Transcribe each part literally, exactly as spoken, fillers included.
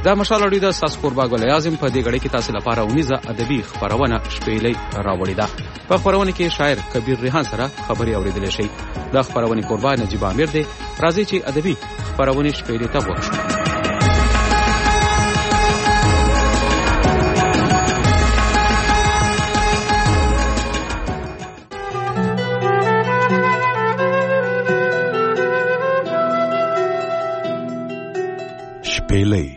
دا مشال اړې د ساس قربا ګل اعظم په دې غړي کې تاسو لپاره اونیزه ادبي خبرونه شپېلې راوړې ده. په خبرونه کې شاعر کبیر ریحان سره خبري اورېدل شي. دا خبرونه قربا نجیب امیر دی. راځي چې ادبي خبرونه شپېلې ته ورشو. شپېلې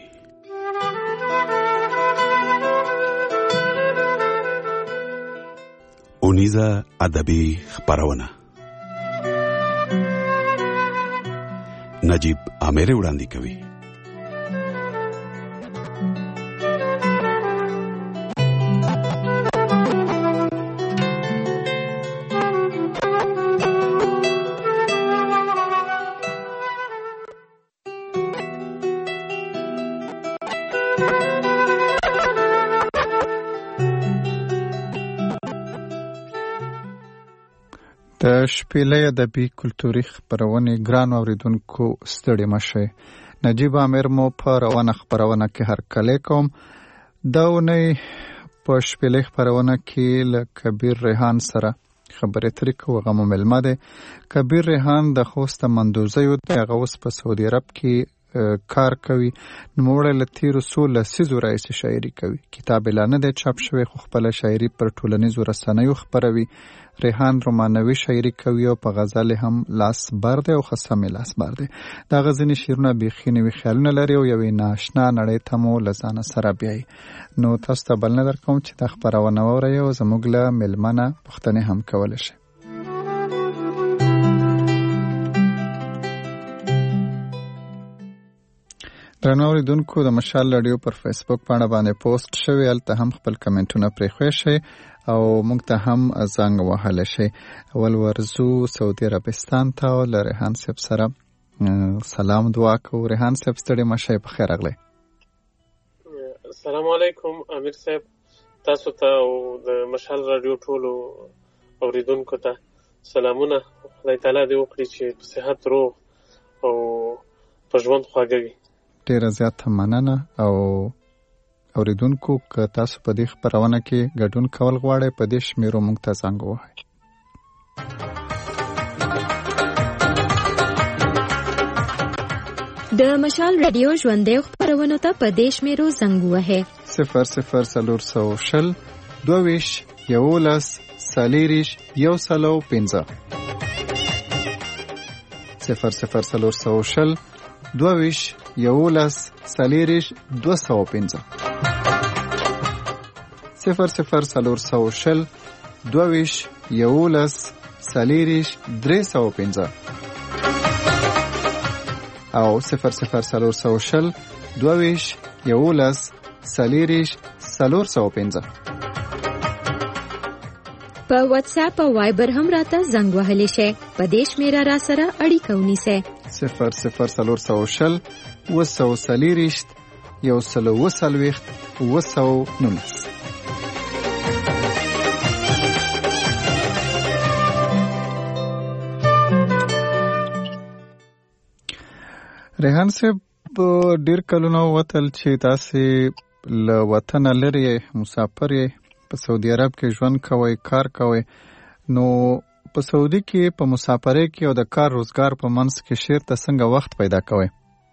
اونیزه ادبي خبرونه نجیب امیر وړاندې کوي. د شپېلې ادبي کلتوري خپرونې ګران اوریدونکو ستړي مشئ. نجیب امیر مو په روانه خپرونه کې هرکلی کوم. دا اونۍ په شپېلې خپرونه کې له کبیر ریحان سره خبرې اترې کوو. هغه مو مېلمه دی. کبیر ریحان د خوست مندوزیو دی. هغه اوس په سعودي عرب کې کار کوي. نوموړی له تېرو څو لسیزو راهیسې شاعري کوي. کتاب یې لا نه دی چاپ شوی خو خپله شاعري پر ټولنیزو رسنیو خپروي. ریحان رومانوي شاعري کوي او په غزل هم لاس بر دی او خصم لاس بر دی. دا غزنی شعرونه بیخي نوي خیالونه لري او یوې ناشنا نړۍ ته مو له ځانه سره بیایي. نو تاسو ته بلنه درکوم چې دا خپرونه واورئ او زموږ له مېلمه نه پوښتنې هم کولی شئ. درنو اوریدونکو د مشال راډیو پر فیسبوک پاڼه باندې پوسټ شوی. هلته هم خپل کمنټونه پرېښوی شئ او موږ ته هم زنګ وهلی شئ. اول ورځو سعودي عربستان ته او له ریحان صاحب سره سلام دعا کوو. ریحان صاحب ستړي مه شئ، په خیر راغلی. السلام علیکم امیر صاحب، تاسو ته او د مشال راډیو ټولو اوریدونکو ته سلامونه. خدای تعالی دې وکړي چې په صحت روغ او په ژوند خواږه وي. ډېره زیاته مننه. او اوریدونکو که تاسو په دې خپرونه کې ګډون کول غواړئ په دې شمیرو موږ ته زنګ ووهئ. د مشال راډیو ژوندۍ خپرونو ته په دې شمیرو زنګ ووهئ. صفر صفر څلور سوه شل دوه ویشت یولس څلېرویشت یو سلو پنځه. صفر صفر څلور سوه شل دوه ویشت یولس څلېرویشت دوه سوه پنځه. صفر صفر څلور سوه شل دوه ویشت یولس څلېرویشت درې سوه پنځه او صفر صفر څلور سوه شل دوه ویشت یولس څلېرویشت څلور سوه پنځه. په واتس اپ او وایبر هم راته زنګ وهلی شئ. په دې شمیره را سره اړیکه ونیسئ. صفر صفر څلور سوه شل اوه سوه څلېرویشت یو سل اوه څلوېښت اوه سوه نولس. ریحان صاحب ډېر کلونه وتل چې تاسې له وطنه لرې مسافر یې، په سعودي عرب کې ژوند کوئ، کار کوئ. نو په سعودي کې په مسافرۍ کې او د کار روزګار په منځ کې شعر ته څنګه وخت پیدا کوئ؟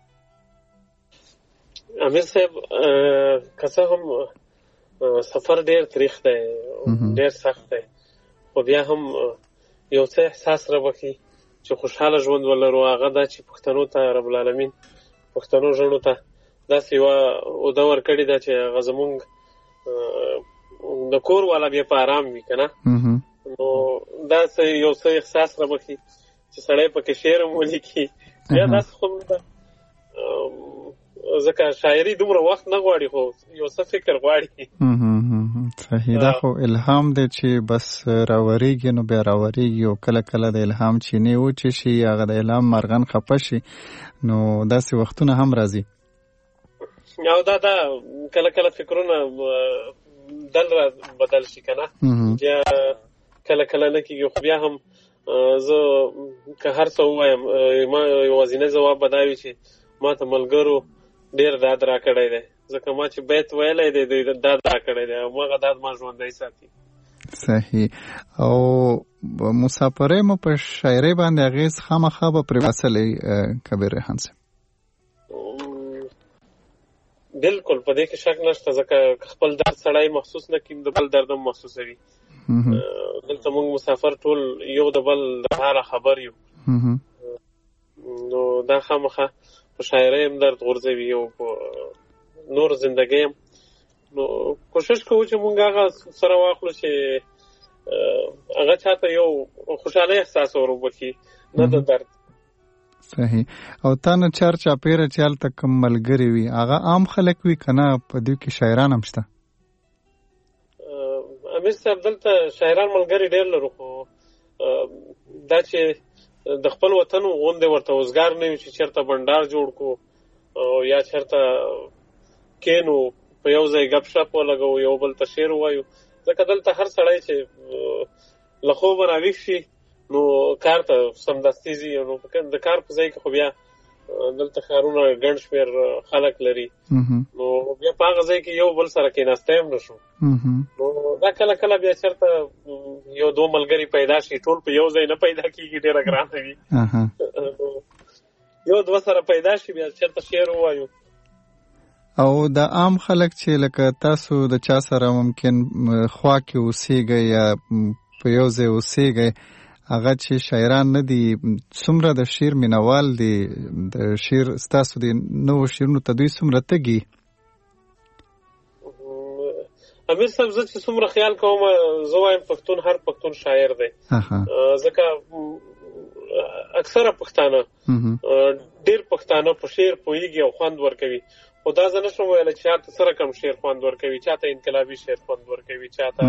امیر صاحب که څه هم سفر ډېر تریخ دی، ډېر سخت دی، خو بیا هم یو څه احساس راوبخي چې خوشحاله ژوند ولرو. هغه دا چې پښتنو ته رب العالمین پښتنو ژوندو ته داسې یوه اوده ورکړې ده چې هغه زمونږ د کور والا بیا په آرام وي که نه. نو داسې یو څه احساس راوبخي چې سړی پکې شعر هم ولیکي. بیا داسې خو ځکه شاعري دومره وخت نه غواړي خو یو څه فکر غواړي. صحیح. دا خو الهام دی چې بس راوریږي نو بیا راوریږي او کله کله د الهام چینې وچې شي، هغه د الهام مرغن خفه شي، نو داسې وختونه هم راځي. او دا دا کله کله فکرونه دل را بدل شي که نه، بیا کله کله نه کېږي. خو بیا هم زه که هر څه ووایم ما یوازینی ځواب به دا وي چې ما ته ملګرو ډیر داد را کړی دی، ځکه ما چې بیت ویلی دی دوی داد را کړی دی او هغه داد ما ژوندی ساتي. صحیح. او مسافرۍ مو په شاعرۍ باندې اغېز خامخا به پرې واچولی کبیر ریحان صاحب؟ بالکل په دې کې شک نشته، ځکه خپل درد سړی محسوس نه کړي د بل درد هم محسوسوي. دلته موږ مسافر ټول یو د بل د حاله خبر یو، نو دا خامخا په شاعرۍ هم درد غورځوي او په نور زندګۍ هم. نو کوشش کوو چې موږ هغه سره واخلو چې هغه چاته یو خوشحالۍ احساس ور وبخي، نه د درد. صحیح. او تا نه چار چاپېره چې هلته کوم ملګري وي هغه عام خلک وي که نه په دوی کې شاعران هم شته؟ امیر صاحب دلته شاعران ملګري ډېر لرو، خو دا چې د خپل وطن غوندې ورته وزګار نه وي چې چېرته بنډار جوړ کړو او یا چېرته کینو په یو ځای ګپ شپ ولګو یو بل ته شعر ووایو، ځکه دلته هر سړی چې له خوبه راویښ شي نو کار ته سمدستي ځي. نو د کار په ځای کې خو بیا دلته ښارونه ګڼ شمېر خلک لري، نو بیا په هغه ځای کې یو بل سره کېناستی هم نه شو. نو دا کله کله بیا چېرته یو دو ملګري پیدا شي، ټول په یو ځای نه پیدا کېږي، ډېره ګرانه وي. یو دوه سره پیدا شي بیا چېرته شعر ووایو. او د عام خلک چې لکه تاسو د چا سره ممکن خوا کې اوسېږئ یا په یو ځای اوسېږئ، هغه چې شاعران نه دي، څومره د شعر مینوال دي، د شعر ستاسو د نوو شعرونو ته دوی څومره تږي؟ امیر صاحب زه چې څومره خیال کوم زه وایم پښتون هر پښتون شاعر دی، ځکه اکثره پښتانه ډېر پښتانه په شعر پوهېږي او خوند ورکوي. خو دا زه نشم ویلی چې چاته څه رقم شعر خوند ورکوي، چاته انقلابي شعر خوند ورکوي، چاته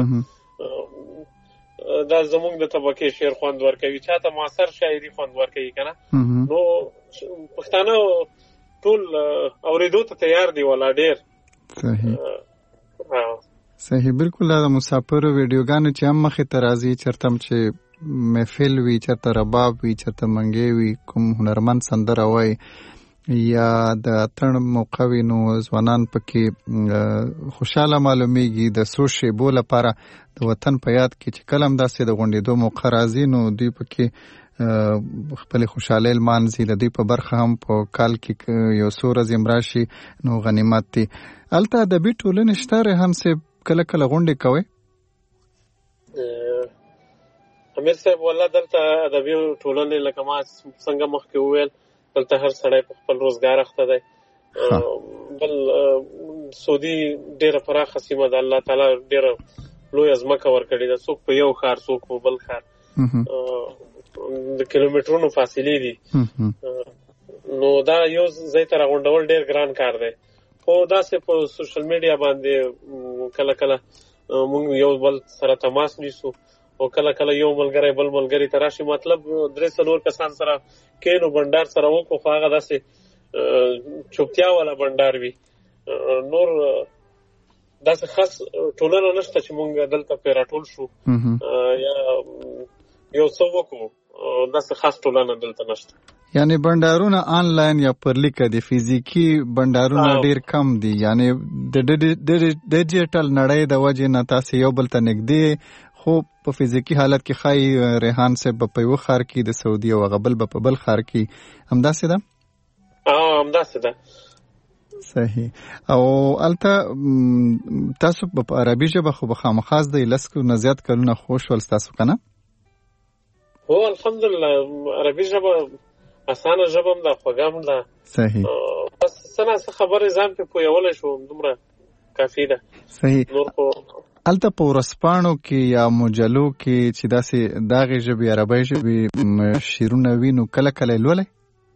دا زموږ د طبقې شعر خوند ورکوي، چاته معاصر شاعري خوند ورکوي که نه. نو پښتانه ټول اورېدو ته تیار دي والا ډېر. صحیح صحیح. بالکل. دا د مسافرو ویډیوګانو چې هم مخې ته راځي، چېرته هم چې محفل وي، چېرته رباب وي، چېرته منګې وي، کوم هنرمند سندره وایي یا د اتڼ موقع وي، نو ځوانان پکې خوشحاله معلومیږي. د څو شیبو لپاره د وطن په یاد کې چې کله هم داسې د غونډېدو موقع راځي نو دوی پکې خپلې خوشحالۍ لمانځي. د دوی په برخه هم په کال کې یو څو ورځې هم راشي نو غنیمت دی. هلته ادبي ټولنې شته ریحان صاحب؟ کله کله غونډې کوئ؟ امیر صاحب والله دلته ادبي ټولنې لکه ما څنګه مخکې وویل دلته هر سړی په خپل روزګار اخته دی. بل سعودي ډېره پراخه سیمه ده، الله تعالی ډېره لویه ځمکه ورکړې ده، څوک په یو ښار څوک په بل ښار، د کیلومترونو فاصلې دي. نو دا یو ځای ته راغونډول ډېر ګران کار دی. خو داسې په سوشل میډیا باندې کله کله موږ یو بل سره تماس نیسو او کله کله یو ملګری بل ملګری ته راشي، مطلب درې څلور کسان سره کینو بنډار سره وکړو، خو هغه داسې چوپتیا والا بنډار وي. نور داسې خاص ټولنه نشته چې موږ دلته پرې راټول شو یا یو څه وکړو، داسې خاص ټولنه دلته نشته. یعنی بنډارونه آنلاین یا پر لیکه دي، فیزیکي بنډارونه ډیر کم دي. یعنی د ډیجیټل نړۍ د وجې نه تاسې یو بل ته نږدې، خو په فیزیکي حالت کې ښایي ریحان صاحب په یو ښار کې د سعودي او هغه بل به په بل ښار کې، همداسې ده؟ همداسې ده. صحیح. او هلته تاسو په عربي ژبه خو به خامخا زده، لس نه زیات کلونه خو شول ستاسو که نه؟ هو الحمدلله عربي ژبه اسانه ژبه هم ده، خوږه هم ده. صحیح. بس څه نه څه خبرې ځان پرې پوهولی شوم، دومره کافي ده. صحیح. نور خو هلته په ورځپاڼو کې یا مجلو کې چې داسې د هغې ژبې عربۍ ژبې شعرونه وي نو کله کله یې لولئ؟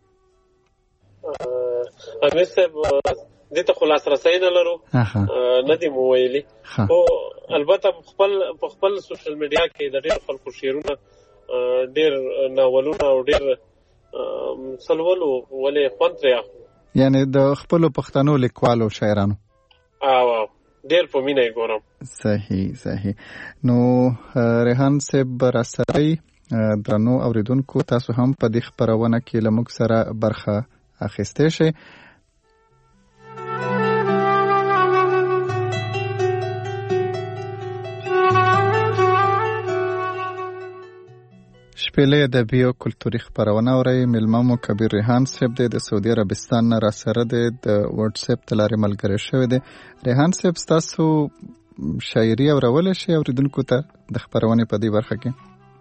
امیر صاحب دې ته خو لاسرسی نه لرو، نه دي مو ویلي، خو البته په خپل سوشل میډیا کې د ډېر خلکو شعرونه، ډېر ناولونه او ډېر سلولو ولې خوند ترې اخلو. یعنې د خپلو پښتنو لیکوالو شاعرانو؟ او ډېر په مینه یې ګورم. صحیح صحیح. نو ریحان صاحب راسره درنو اوریدونکو، تاسو هم په دې خپرونه کې له موږ سره برخه اخیستی شئ. شپېلې ادبي او کلتوري خپرونه اورئ. میلمه مو کبیر ریحان صاحب دی، د سعودي عربستان نه راسره دی، د واتس اپ د لارې ملګری شوی دی. ریحان صاحب ستاسو شاعري اورولی شي اوریدونکو ته د خپرونې په دې برخه کې؟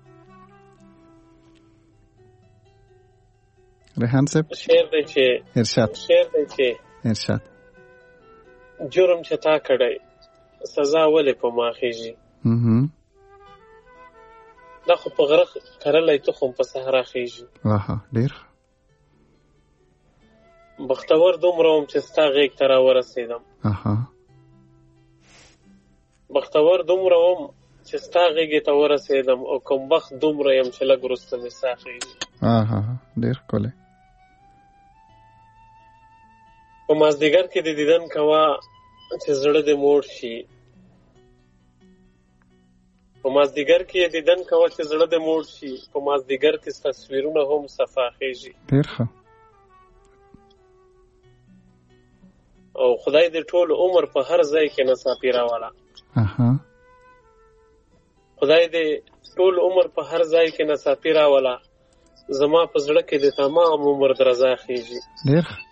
ریحان صاحب شعر دی چې ارشاد شعر دی چې ارشاد جرم چې تا کړی سزا ولې په ما خیږي، دا خو په غره کرلی تخم په صحرا خیږي. واها ډېر بختور دومره وم چې ستا غېږ ته راورسېدم، اها بختور دومره وم چې ستا غېږې ته ورسېدم، او کوم بخت دومره یم چې لږ وروسته مې ساه خیږي. اها ډېر ښکلی. په مازدیګر کې د دیدن کوه چې زړه دې موړ شي، په مازدیګر کې دیدن کوه چې زړه دې موړ شي، په مازدیګر کې تصویرونه هم صفا خیږي. ډېر ښه. او خدای دې ټول عمر په هر ځای کې ناڅاپي راوله، اها خدای دې ټول عمر په هر ځای کې ناڅاپي راوله، زما په زړه کې د تمام عمر درزا خیږي. ډېر ښه.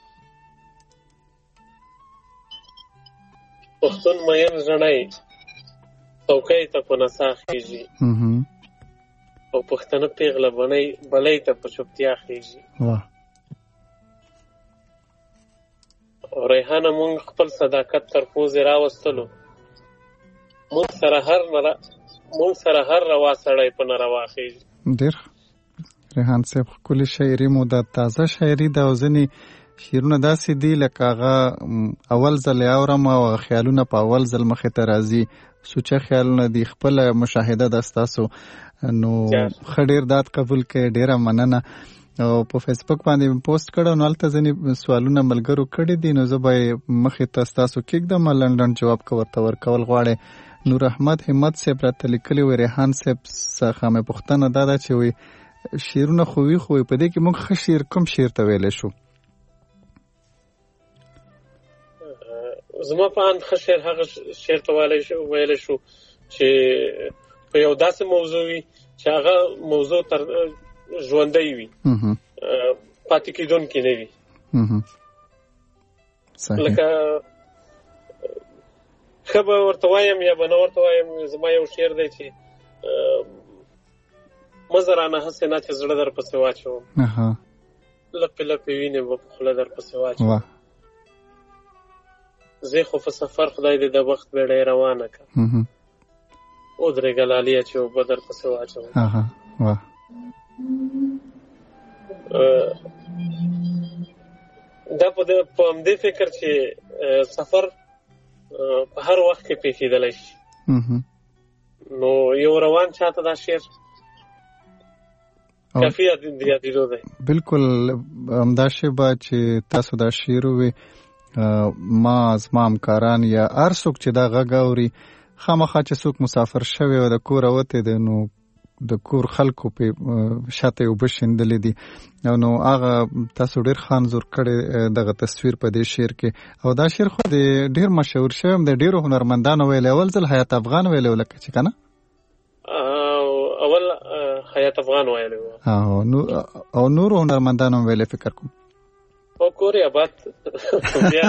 پښتون مین ژڼی څوکۍ ته په نڅا خیږي، او پښتنه پیغله بنۍ بلۍ ته په چوپتیا خیږي. او ریحانه مونږ خپل صداقت تر پوزې راوستلو، مونږ سره هر نره مونږ سره هر روا سړی په ناروا خیږي. ډېر ریحان صاحب ښکلې شاعري مو ده، تازه شاعري ده، او ځینې شعرونه داسې دي لکه هغه اول ځل یې اورم او خیالونه په اول ځل مخې ته راځي، سوچه خیالونه دي، خپله مشاهده ده ستاسو. نو ښه ډېر داد قبول کړئ، ډېره مننه. او په فیسبوک باندې مې پوسټ کړی، نو هلته ځینې سوالونه ملګرو کړي دي، نو زه به یې مخې ته ستاسو کېږدم، لنډ جواب که ورته ورکول غواړئ. نور احمد همت صاحب راته لیکلي وی ریحان صاحب څخه مې پوښتنه دا ده چې وی شعرونه خو وي، خو په دې کې موږ ښه شعر کوم شعر ته ویلی شو؟ زما په اند ښه شعر هغه شعر ته ویلی شو چې په یو داسې موضوع وي چې هغه موضوع تر ژوندی وي، پاتې کېدونکې نه وي. لکه ښه به ورته وایم یا به نه ورته وایم، زما یو شعر دی چې مزه رانه هسې نه چې زړه در پسې واچوم، لپې لپې وینې به په خوله در پسې واچوم، زه خو په سفر خدای دې د وخت بیړۍ روانه کړه، ودرېږه لاليه چې اوبه در پسې واچوم. دا په همدې فکر چې سفر په هر وخت کې پیښېدلی شي، نو یو روان چاته دا شعر کافي یادېدو دی. بلکل همدا شی به چې تاسو دا شعر ووی، ما زما همکاران یا هر څوک چې دا غږ اوري، خامخا چې څوک مسافر شوی او د کوره وتی دی، نو د کور خلکو په شاته اوبه شیندلې دي، او نو هغه تاسو ډېر ښه انځور کړی دغه تصویر په دې شعر کې. او دا شعر خو د ډېر مشهور شوی هم د ډېرو هنرمندانو ویلی، اول ځل حیات افغان ویلی و لکه چې که نه؟ اول حیات افغان ویلی و، او نورو هنرمندانو هم ویلی فکر کوم. او کورې آباد بیا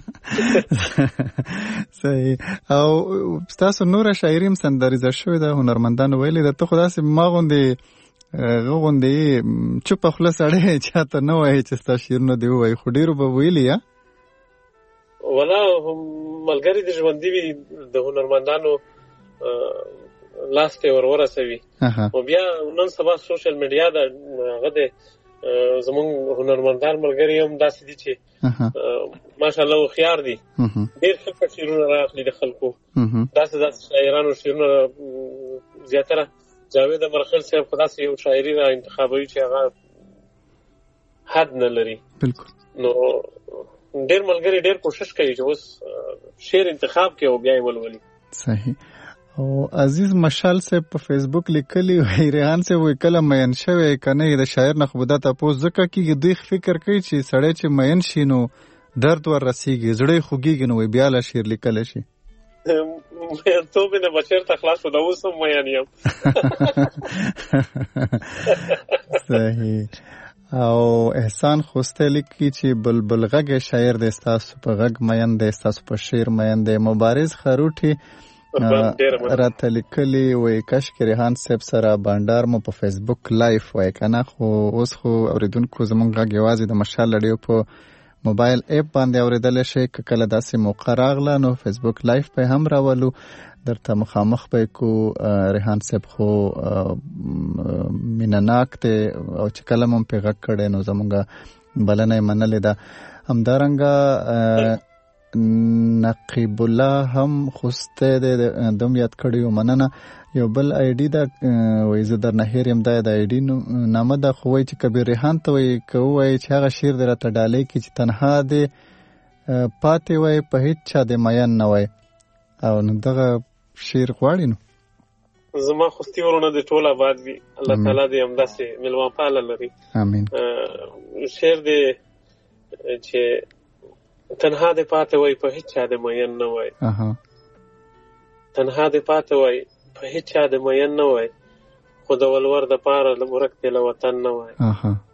صحیح. او ستاسو نوره شاعري هم سندریزه شوې ده، هنرمندانو ویلې ده، ته خو داسې ما غوندې هغه غوندې چوپه خوله سړی چاته نه وایي چې ستا شعرونه دې ووایي، خو ډېرو به ویلي یا؟ ولا ملګري دې ژوندي وي د هنرمندانو لاس ته ور ورسوي، او بیا نن سبا سوشل میډیا ده، هغه د زمونږ هنرمندان ملګري هم داسې دي چې ماشاءالله هوښیار دي، ډېر ښه ښه شعرونه راغلي د خلکو، داسې داسې شاعرانو شعرونه زیاتره جاوید امرخیل صاحب خو داسې یو شاعري را انتخابوي چې هغه حد نه لري. بالکل. نو ډېر ملګري ډېر کوشش کوي چې اوس شعر انتخاب کړي او بیا یې ولولي. صحیح. او عزیز مشال صاحب په فیسبوک لیکلی وی ریحان صاحب وی کله مین شوی که نه د شاعر نه خو به دا تپوس ځکه کېږي، دوی فکر کوي چې سړی چې مین شي نو درد ور رسیږي، زړه یې خوږېږي، نو وی بیا له شعر لیکلی شي. مین توب نه بچر ته خلاص شو دا اوس هم مین یم. صحیح. او احسان خوسته لیکي چې بلبل غږ شاعر د ستاسو په غږ مین دی، ستاسو په شعر مین دی. مبارز خروټي راته لیکلي وایي کاشکې ریحان صاحب سره بانډار مو په فیسبوک لایف وایي که نه، خو اوس خو اورېدونکو زموږ غږ یوازې د مشال رادیو په موبایل اپ باندې اورېدلی شئ. که کله داسې موقع راغله نو فیسبوک لایف به هم راولو، درته مخامخ به کو. ریحان صاحب خو مینه‌ناک دی او چې کله مو پې غږ کړی نو زموږ بلنه یې منلې ده. همدارنګه نقیب الله هم خوستی دی، دوم یاد کړی و، مننه. یو بل آی ډي ده وایي زه درنه هېر یم، دا د آی ډي نامه ده، خو وایي چې کبیر ریحان ته وایي که ووایي چې هغه شعر دی راته ډالۍ کړي چې تنها دی پاتې وایي په هېڅ چا دی مین نه وایي. او نو دغه شعر غواړي نو زما خوستي ورونه د ټول آباد وي، الله تعالی دې همداسې مېلمه پاله لري. امین. شعر دی چې تنها دې پاتې وای په هیڅ چا دې مین نه وای. تنها دې پاتې وای په هیڅ چا دې مین نه وای، خو د ولور د پاره د ورک دې له وطن نه وای.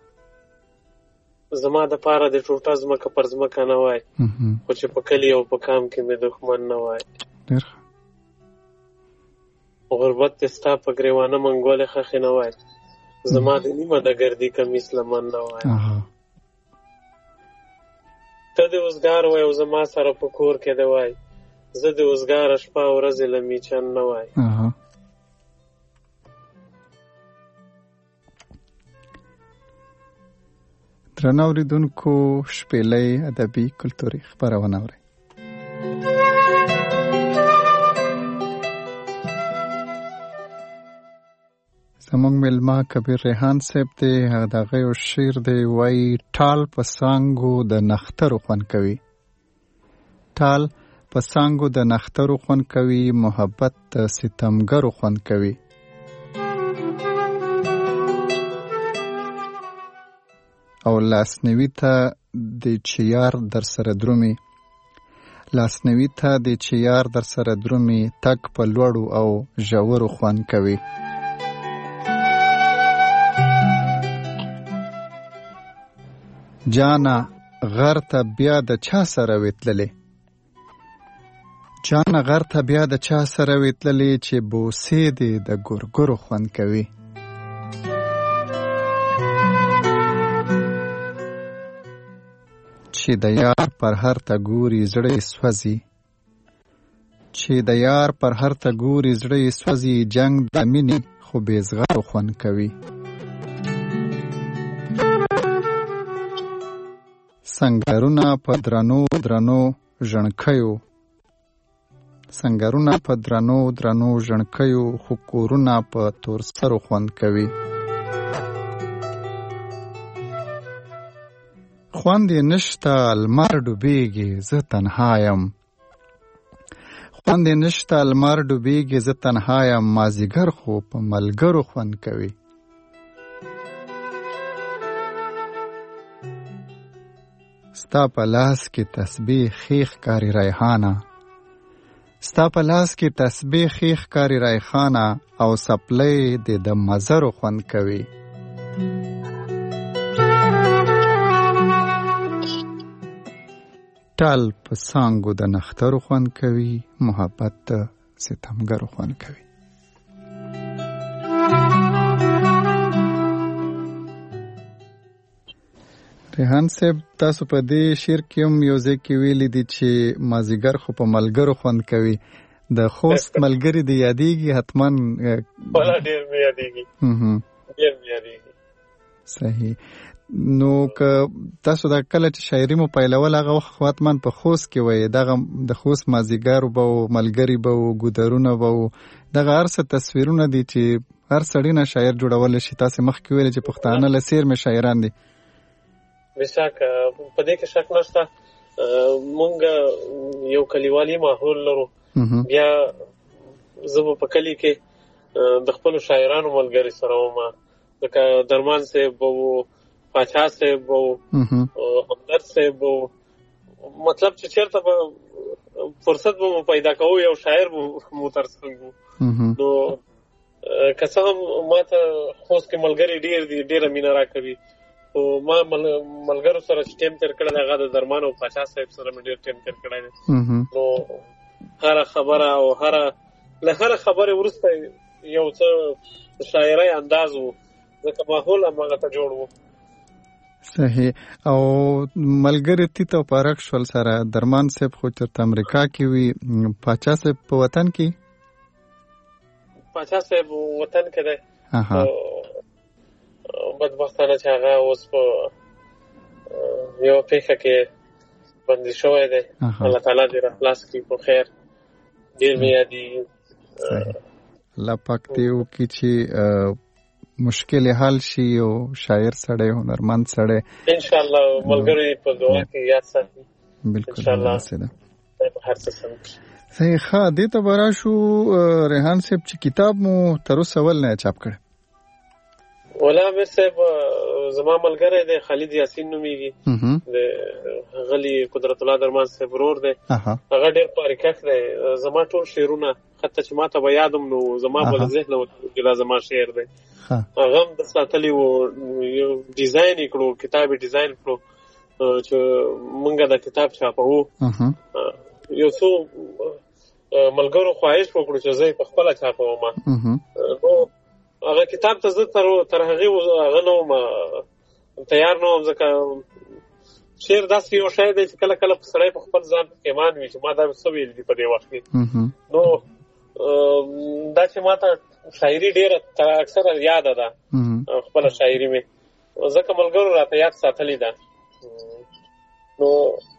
زما د پاره د ټوټه ځمکه پر ځمکه نه وای، خو چې په کلي او په کام کې مې دښمن نه وای. غربت دې ستا په ګریوانه منګولې خښې نه وای، زما د نیمه د ګردي کمیس لمن نه وای. ته د اوزګار وای او زما سره په کور کې دی وای، زه د اوزګاره شپه ورځې له میچن نه وای. درنو اوریدونکو، شپېلۍ ادبي کلتوري خپرونه اورئ. زموږ میلمه کبیر ریحان صاحب دی، هغه د هغه یو شعر دی وایي ټال په څانګو د نخترو خوند کوي. ټال په څانګو د نخترو خوند کوي، محبت د ستمګرو خوند کوي. او لاسنوي ته د چیار در سره درومي، لاسنوي ته د چیار در سره درومي، تک په لوړو او ژورو خوند کوي. جانا غر ته بیا د چا سره وتللې، جانا غر ته بیا د چا سره وتللې، چې بوسې دې د ګورګورو خوند کوي. چې د یار پر هر ته ګوري زړه یې سوځي، چې د یار پر هر ته ګوري زړه یې سوځي، جنگ د مینې خو بې زغرو خوند کوي. سنگرونه په درنو درنو ژڼکیو، سنگرونه په درنو درنو ژڼکیو، خو کورونه په تور سرو خوند کوي. خوند یې نشته لمر ډوبېږي زه تنها یم، خوند یې نشته لمر ډوبېږي زه تنها یم، مازدیګر خو په ملګرو خوند کوي. ستا په لاس کې تسبیح خیخ کاری ریحانه، ستا په لاس کې تسبیح خیخ کاری ریحانه، او سپلې دې د مزرو خوند کوي. ټال په څانګو د نخترو خوند کوي، محبت د ستمګرو خوند کوي. ریحان صاحب، تاسو په دې شعر کې هم یو ځای کې ویلي دي چې مازدیګر خو په ملګرو خوند کوي. د خوست ملګري دې یادېږي حتما؟ ولا ډېر مې یادېږي، ډېر مې یادېږي. صحیح. نو که تاسو دا کله چې شاعري مو پیلول هغه وخت حتما په خوست کې وایي، دغه د خوست مازدیګر به و، ملګري به و، ګودرونه به و، دغه هر څه تصویرونه دي چې هر سړی نه شاعر جوړولی شي. تاسې مخکې ویلې چې پښتانه له څېر مې شاعران دي. بېشک په دې کې شک نشته. مونږ یو کلیوالي ماحول لرو، بیا زه به په کلي کې د خپلو شاعرانو ملګري سره وم، لکه درمان صاحب به و، پاچا صاحب به و، همدرد صاحب به و. مطلب چې چېرته به فرصت به مو پیدا کوو یو شاعر مو تر څنګ وو. نو که څه هم ما ته خوست کې ملګري ډېر دي، ډېره مینه راکوي، خو ما ملګرو سره چې ټیم تېر کړی دی هغه د درمان او پاچا صاحب سره مې ډېر ټیم تېر کړی دی. نو هره خبره او هره له هره خبرې وروسته یو څه شاعرۍ انداز و، ځکه ماحول هماغه ته جوړ و. صحیح. او ملګري تیت او پارک شول سره درمان صاحب خو چېرته امریکا کې وي، پاچا صاحب په وطن کې؟ پاچا صاحب وطن کې دی، بدبختانه چې هغه اوس په یوه پیښه کې بندي شوی دی. الله تعالی دې راخلاص کړي په خیر. ډېر مې یادېږي. الله پاک دې وکړي چې مشکل حل شي او شاعر سړی، هنرمند سړی انشاءالله ملګري په دعا کې یاد ساتي. بالکل انشاءالله هر څه سم. صحیح. ښه، دې ته به راشو ریحان صاحب چې کتاب مو تر اوسه ول نه چاپ کړی؟ ولا امیر صاحب زما ملګری دی، خالد یاسین نومیږي، د غلی قدرت الله درمان صاحب ورور دی. هغه ډېر پاریکښ دی. زما ټول شعرونه حتی چې ما ته به یادم نو زما به له ذهنه وتلي دا زما شعر دی. هغه هم د ساتلی و، یو ډیزاین یې کړو، کتاب یې ډیزاین کړو چې مونږ دا کتاب چاپوو. یو څو ملګرو خواهش وکړو چې زه یې په خپله چاپوم. نو هغه کتاب ته زه تر هغې هغه نه وم تیار نه وم، ځکه شعر داسې یو شی دی چې کله کله سړی په خپل ځان پښیمان وي چې ما دا څه ویل دي په دې وخت کې. نو دا چې ما ته شاعري ډېره اکثره یاده ده، خپله شاعري مې، ځکه ملګرو راته یاد ساتلې ده. نو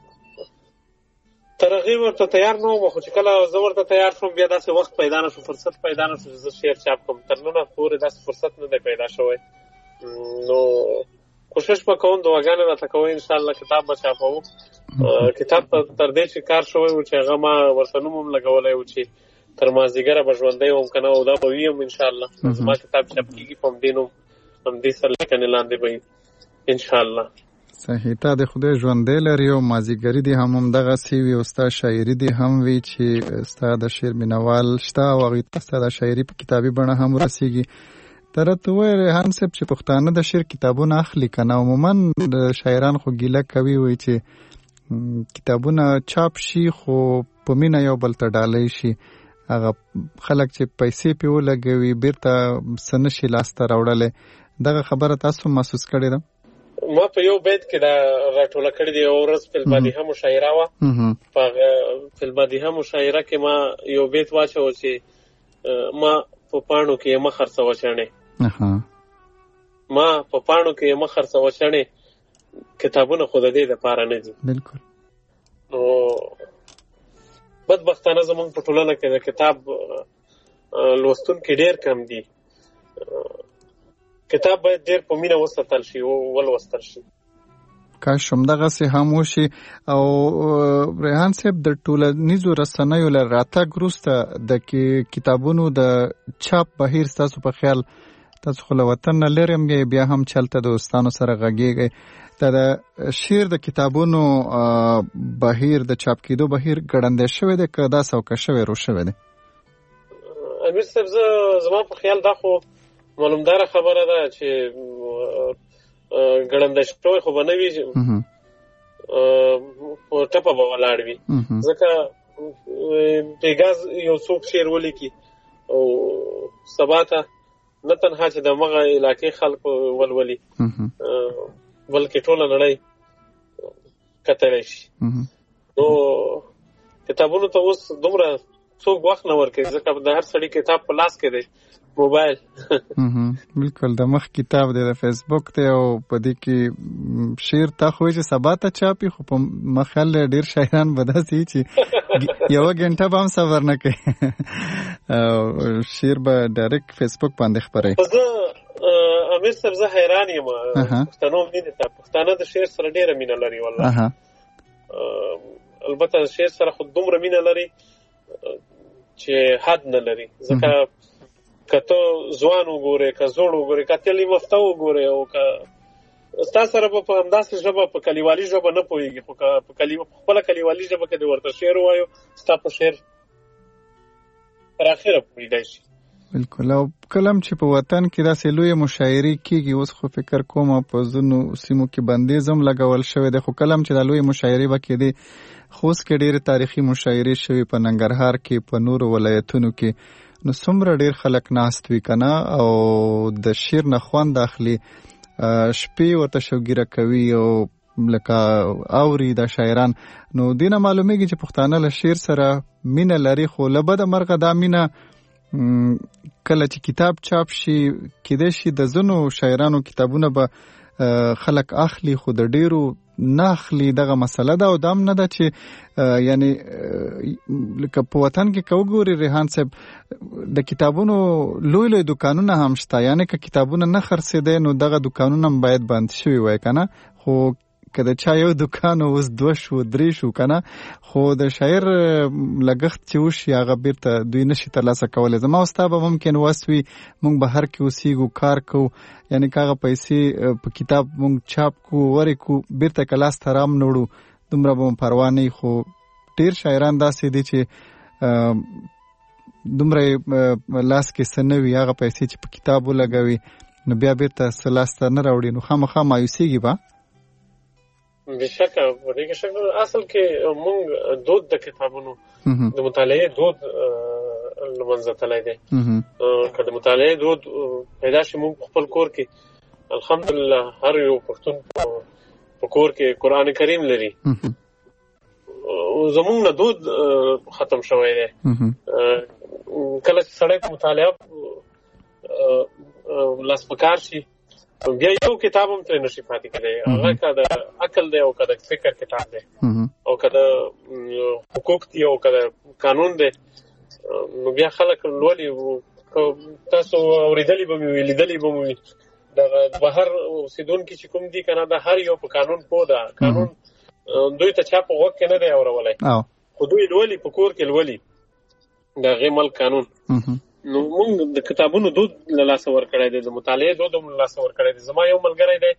تر هغې ورته تیار نه وم، خو چې کله زه ورته تیار شوم بیا داسې وخت پیدا نه شو، فرصت پیدا نه شو چې زه شعر چاپ کړم. تر ننه پورې داسې فرصت نه دی پیدا شوی. نو کوشش به کوم، دعاګانې راته کوئ، انشاءالله کتاب به چاپوو. کتاب ته تر دې چې کار شوی و چې هغه ما ورته نوم هم لګولی و چې تر مازدیګره به ژوندی وم که نه، او دا به وي هم انشاءالله. زما کتاب چاپ کېږي په همدې نوم، همدې سرلیکنې لاندې به وي انشاءالله. صحیح. تا د خدای ژوندی لري او مازدیګري دې هم همدغسې وي او ستا شاعري دې هم وي چې ستا د شعر مینوال شته او هغوی ته ستا د شاعري په کتابي بڼه هم ورسېږي. ته راته ووایه ریحان صاحب چې پښتانه د شعر کتابونه اخلي که نه؟ عموما د شاعران خو ګیله کوي، وایي چې کتابونه چاپ شي خو په مینه یو بل ته ډالۍ شي، هغه خلک چې پیسې پې ولګوي بیرته څه نه شي لاسته راوړلی. دغه خبره تاسو محسوس کړې ده؟ ما په یو بیت کې دا راټوله کړې دی. یو ورځ فی البادیه مشاعره وه، په هغه فی البادیه مشاعره کې ما یو بیت واچوه چې ما په پاڼو کې یې مه خرڅوه چڼې، ما په پاڼو کې یې مه خرڅوه چڼې، کتابونه خو د دې دپاره نه دي. بالکل. نو بدبختانه زموږ په ټولنه کې د کتاب لوستونکي ډېر کم دي. کتاب باید ډېر په مینه وساتل شي او ولوستل شي. کاش همدغسې هم وشي. او ریحان صاحب د ټولنیزو رسنیو له راتګ وروسته د کتابونو د چاپ بهیر ستاسو په خیال، تاسو خو له وطن نه لرې هم بیا هم چلته د دوستانو سره غږېږئ، دا د شعر د کتابونو بهیر د چاپ کېدو بهیر ګړندی شوی دی که دا سوکه شوی رو شوی دی؟ امیر صاحب زه زما په خیال دا خو معلومداره خبره ده چې ګړندی شوی خو به نه وي، په ټپه به ولاړ وي، ځکه بېګاز یو څوک شعر ولیکي او سبا ته نه تنها چې د مغه علاقې خلکو ولولي بلکې ټوله نړۍ کتلی شي. نو کتابونو ته اوس دومره څوک وخت نه ورکوي، ځکه د هر سړي کتاب په لاس کې دی، موبایل. بالکل. د مخ کتاب دی، د فیسبوک دی، او په دې کې شعر تا خو چې سبا ته چاپي، خو په مخال ډېر شاعران به داسې چې یوه ګنټه به هم صبر نه کوي، شعر به ډایرکټ فیسبوک باندې خپروي. زه امیر صاحب زه حیران یم پښتنو مینې ته. پښتانه د شعر سره ډېره مینه لري والله. البته شعر سره خو دومره مینه لري چې حد نه لري، ځکه که ته ځوان وګورې، که زوړ وګورې، که تلي مفته وګورې، او که ستا سره به په همداسې ژبه په کلیوالي ژبه نه پوهېږي، خو په کلی خپله کلیوالي ژبه کې د ورته شعر ووایو ستا په شعر تر اخره پوهېدای شي. بالکل. او کلم چې په وطن کې داسې لویه مشاعرې کېږي، اوس خو فکر کوم په ځینو سیمو کې بندیز هم لګول شوی دی، خو کلم چې دا لویې مشاعرې به کېدې، خوست کې ډېرې تاریخي مشاعرې شوي، په ننګرهار کې، په نورو ولایتونو کې، نو څومره ډېر خلک ناست وي که نه، او د شعر نه خوند اخلي، شپې ورته شوګیره کوي او لکه اوري دا شاعران. نو دې نه معلومیږي چې پښتانه له شعر سره مینه لري، خو له بده مرغه دا مینه کله چې کتاب چاپ شي کېدای شي د ځینو شاعرانو کتابونه به خلک اخلي، خو د ډېرو نه اخلي. دغه مسله ده، او دا هم نه ده چې یعنی لکه په وطن کې که وګوري ریحان صاحب د کتابونو لوی لوی دوکانونه هم شته، یعنی که کتابونه نه خرڅېدی نو دغه دوکانونه هم باید بند شوي وای که نه، خو که د چا یو دوکان اوس دوه شو درې شو که نه، خو د شاعر لګښت چې وشي هغه بیرته دوی نشي ترلاسه کولی. زما او ستا به ممکن وس وي موږ بهر کې اوسېږو، کار کوو، یعنی که هغه پیسې په کتاب موږ چاپ کو ورې کو بیرته که لاس ته رام نه وړو دومره به مو پروا نه وي. خو ډېر شاعران داسې دي چې دومره لاس کې څه نه وي، هغه پیسې چې په کتاب ولګوي نو بیا بیرته څه لاس ته نه راوړي، نو خامخا مایوسېږي به. بشکه په دې کې شک اصل کې موږ دود د کتابونو د مطالعې دود لمنځه تللی دی. که د مطالعې دود پیدا شي موږ خپل کور کې الحمدلله هر یو پښتون په کور کې قرآن کریم لري، زموږ نه دود ختم شوی دی. کله چې سړی په مطالعه لاس پکار شي بیا یو کتاب هم ترې نشي پاتې کېدی، هغه که د عقل دی او که د فکر کتاب دی او که د حقوق دی او که د قانون دی، نو بیا خلک لولي. تاسو اورېدلي به مې وي، لیدلي به مې وي، دغه بهر اوسېدونکي چې کوم دي که نه، د هر یو په قانون پوه ده. قانون دوی ته چا په غوږ کې نه دی اورولی، خو دوی لولي، په کور کې لولي د هغې ملک قانون. نو موږ د کتابونو دود له لاسه ورکړی دی، د مطالعې دود هم له لاسه ورکړی دی. زما یو ملګری دی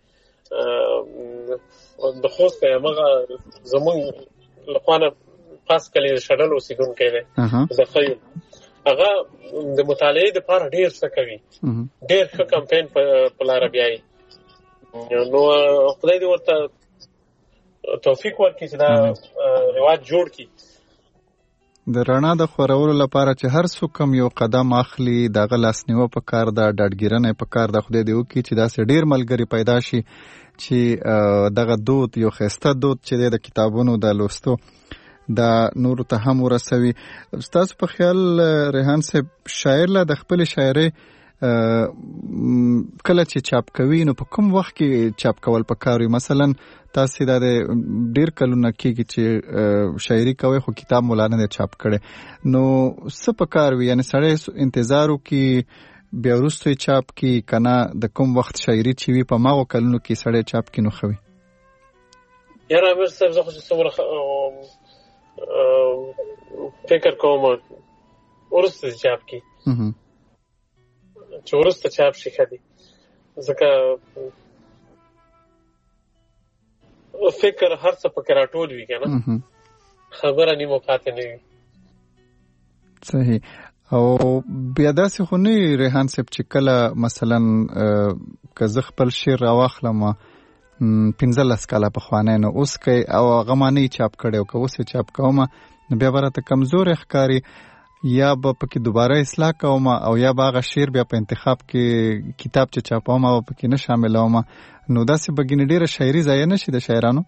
د خوست دی، همغه زموږ له خوا نه پاس کلي د شډل اوسېدونکی دی، د ښیو. هغه د مطالعې دپاره ډېر څه کوي، ډېر ښه کمپین په لاره بیایي. نو خدای دې ورته توفیق ورکړي چې دا رواج جوړ کړي. د رڼا د خورولو لپاره چې هر څوک هم یو قدم اخلي، دغه لاسنیوه په کار ده، ډاډګیرنه په کار ده. خدای دې وکړي چې داسې ډېر ملګري پیدا شي چې دغه دود، یو ښایسته دود چې دی د کتابونو د لوستو، دا نورو ته هم ورسوي. ستاسو په خیال ریحان صاحب شاعر له د خپلې شاعرۍ کله چې چاپ کوي نو په کوم وخت کې چاپ کول پکار وي؟ مثلا تاسو دا ډیر کلونه کېږي چې شاعري کوي خو کتاب مولانا دې چاپ کړي، نو څه پکار وي؟ یعنی سړی انتظار وکړي بیا وروسته چاپ کړي کنه د کوم وخت شاعري چې وي په ماغو کلونو کې سړی چاپ کړي نو ښه وي؟ یاره امیر صاحب زه خو چې څومره فکر کوم وروسته چاپ کړي، چې وروسته چاپ شي ښه دي، ځکه فکر هر څه پکې راټول وي که نه، خبره نیمه پاتې نه وي. صحیح. او بیا داسې خو نه وي ریحان صاحب چې کله مثلا که زه خپل شعر راواخلم پنځلس کاله پخوانی نو اوس کوي او هغه ما نه یې چاپ کړی او که اوس یې چاپ کوم نو بیا به راته کمزوری ښکاري، یا به پکې دوباره اصلاح کوم او یا به هغه شعر بیا په انتخاب کې کتاب چې چاپوم او پکې نه شاملوم، نو داسې به ګینې ډېره شاعري ضایع نه شي د شاعرانو؟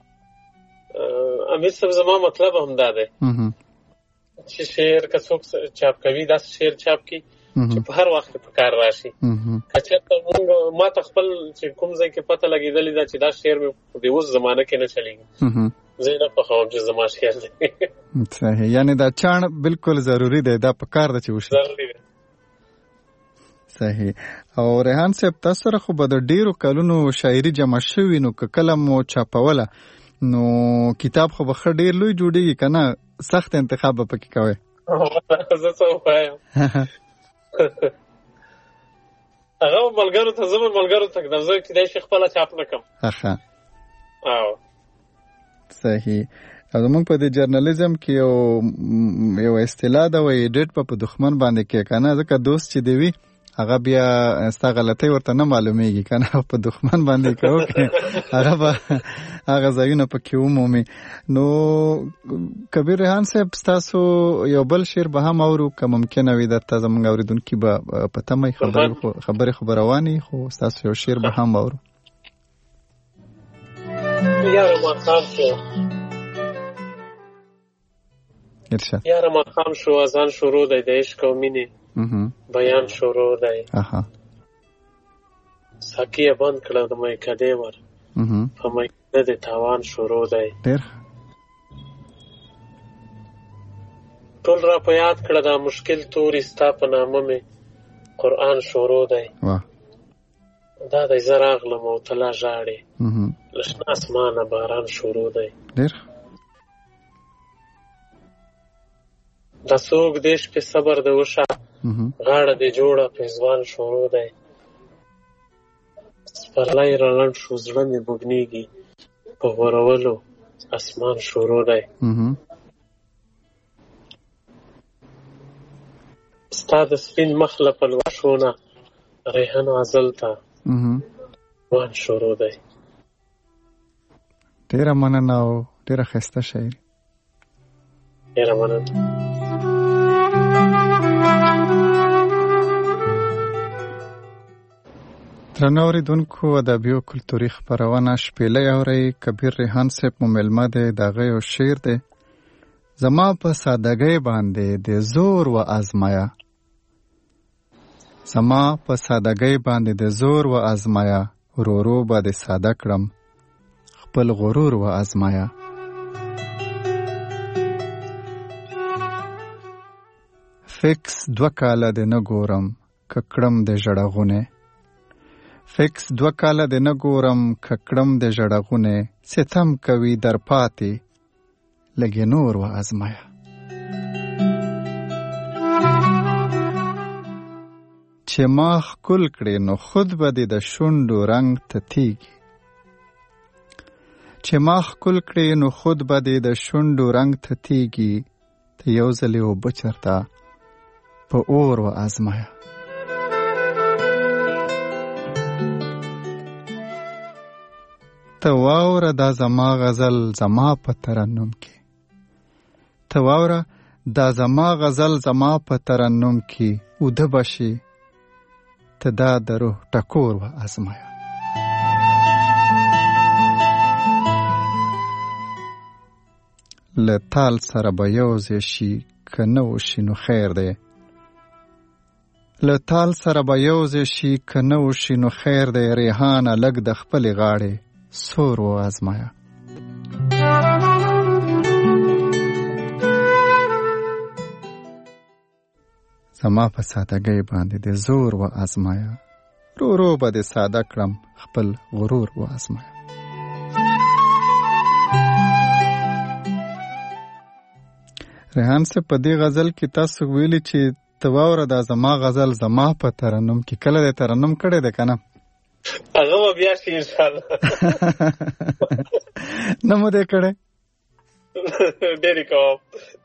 امیر صاحب زما مطلب هم دا دی چې شعر که څوک چاپ کوي داسې شعر چاپ کړي چې په هر وخت په کار راشي. که چېرته مونږ ما ته خپل چې کوم ځای کې پته لګېدلې ده چې دا شعر مې په دې اوس زمانه کې نه چلېږي، زه یې نه خوښوم چې زما شعر دی. صحیح. یعنی دا چاڼ بالکل ضروري دی، دا په کار ده چې وشي. ضروري دی. صحیح. او ریحان صاحب تاسو سره خو به د ډېرو کلونو شاعري جمع شوي، نو که کله مو چاپوله نو کتاب خو به ښه ډېر لوی جوړېږي که نه؟ سخت انتخاب به پکې کوئ؟ زه څه ووایم، هغه ملګرو ته زمون ملګرو ته د زه کېدای شي خپل چاپ نه کوم. اخه او صحیح. او موږ په دې جرنالیزم کې یو یو اصطلاح دا وایي ډیټ په دښمن باندې کې کنه ځکه دوست چې دی وي هغه بیا ستا غلطۍ ورته نه معلومیږي کنه په دښمن باندې کوو کې هغه به هغه ځایونه پکې ومومي. نو کبیر ریحان صاحب ستاسو یو بل شعر به هم اورو که ممکنه وي درته زموږ اورېدونکي به په تمه خبرې خو به روانې خو ستاسو یو شعر به هم اورو. یاره ماښام شو ارشاد یاره ماښام شو اذان شروع دی د عشق او مینې بیان شروع دی. ساقي یې بند کړه د میکدې ور په میکده د تاوان شروع دی. ټول را په یاد کړه دا مشکل توري ستا په نامه مې قرآن شروع دی. دا دی زه راغلم او ته لا ژاړې له شنه اسمانه باران شروع دی. دا څوک دې شپې صبر د وشه غاړه دې جوړه پېزوان شروع دی. سپرلی را لنډ شو زړه مې بوږنېږي په غورولو اسمان شروع دی. ستا د سپین مخ له پلوشونه ریحان غزل ته وان شروع دی. ډېره مننه او ډېره ښایسته شاعري. ډېره مننه. درنو اورېدونکو ادبي او کلتوري خپرونه شپېلۍ اورئ. کبیر ریحان صاحب مو مېلمه دی. د هغه یو شعر دی زما په سادګۍ باندې د زور و ازمایه. زما په سادګۍ باندې د زور و ازمایه ورو ورو به د ساده کړم خپل غرور و ازمایه. فکس دوه کاله د نه ګورم ککړم د ژړغونې. فکس دوه کاله د نه ګورم ککړم د ژړغونې. ستم کوي در پاتې لږې نور و ازمایه. چې ما ښکل کړې نو خود به دې د شونډو رنګ تتیږي. چې ما ښکل کړې نو خود به دې د شونډو رنګ تتیږي. ته یو ځلې اوبه چرته په اور و ازمایه. ته واوره دا زما غزل زما په ترنم کې. ته واوره دا زما غزل زما په ترنم کې. اوده بشي ته دا د روح ټکور و ازمایه. له تال سره به یوځای شي که نه وشي نو خیر دی. له تال سره به یوځای شي که نه وشي نو خیر دی. ریحانه لږ د خپلې غاړې سور و ازمایه. زما په سادګۍ باندې د زور و ازمایه رو رو به د ساده کړم خپل غرور و ازمایه. ریحان صاحب په دې غزل کې تاسو ویلي چې ته واوره دا زما غزل زما په ترنم کې. کله د ترنم کړی دی که نه؟ هغه به بیا شي انشاءالله. نه مو دی کړی؟ ډېرې کوم.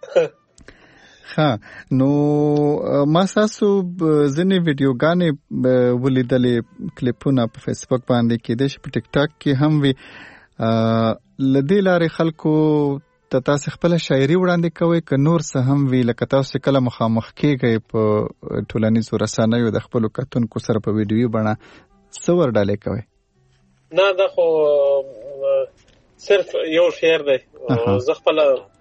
ښه نو ما ستاسو ځینې ویډیوګانې ولیدلې کلیپونه په فیسبوک باندې کېدای شي په ټیک ټاک کې هم وي. له دې لارې خلکو ته تاسې خپله شاعري وړاندې کوئ که نور څه هم وي لکه تاسو کله مخامخ کېږئ په ټولنیزو رسنیو د خپلو کتونکو سره په ویډیوي بڼه څه ور ډالې کوئ؟ نه دا خو صرف یو شعر دی. زه خپله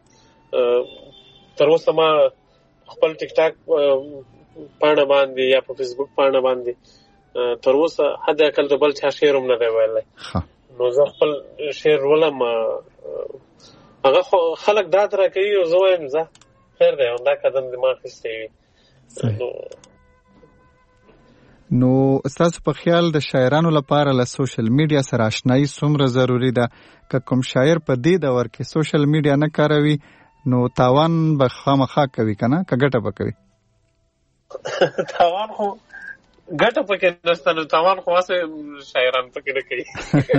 تر اوسه ما خپل ټیک ټاک پاڼه باندې یا په فیسبوک پاڼه باندې تر اوسه حد اقل د بل چا شعر هم نه دی ویلی. نو زه خپل شعر ولم هغه خلک داد را کوي او زه وایم زه خیر دی همدا قدم دې ما اخیستی وي. نو ستاسو په خیال د شاعرانو لپاره له سوشل میډیا سره آشنایي څومره ضروري ده؟ که کوم شاعر په دې دور کې سوشل میډیا نه کاروي نو تاوان به خامخا کوي که نه؟ که ګټه به کوي؟ تاوان خو ګټه پکې نشته نو تاوان خو واسه شاعران پکې نه کوي.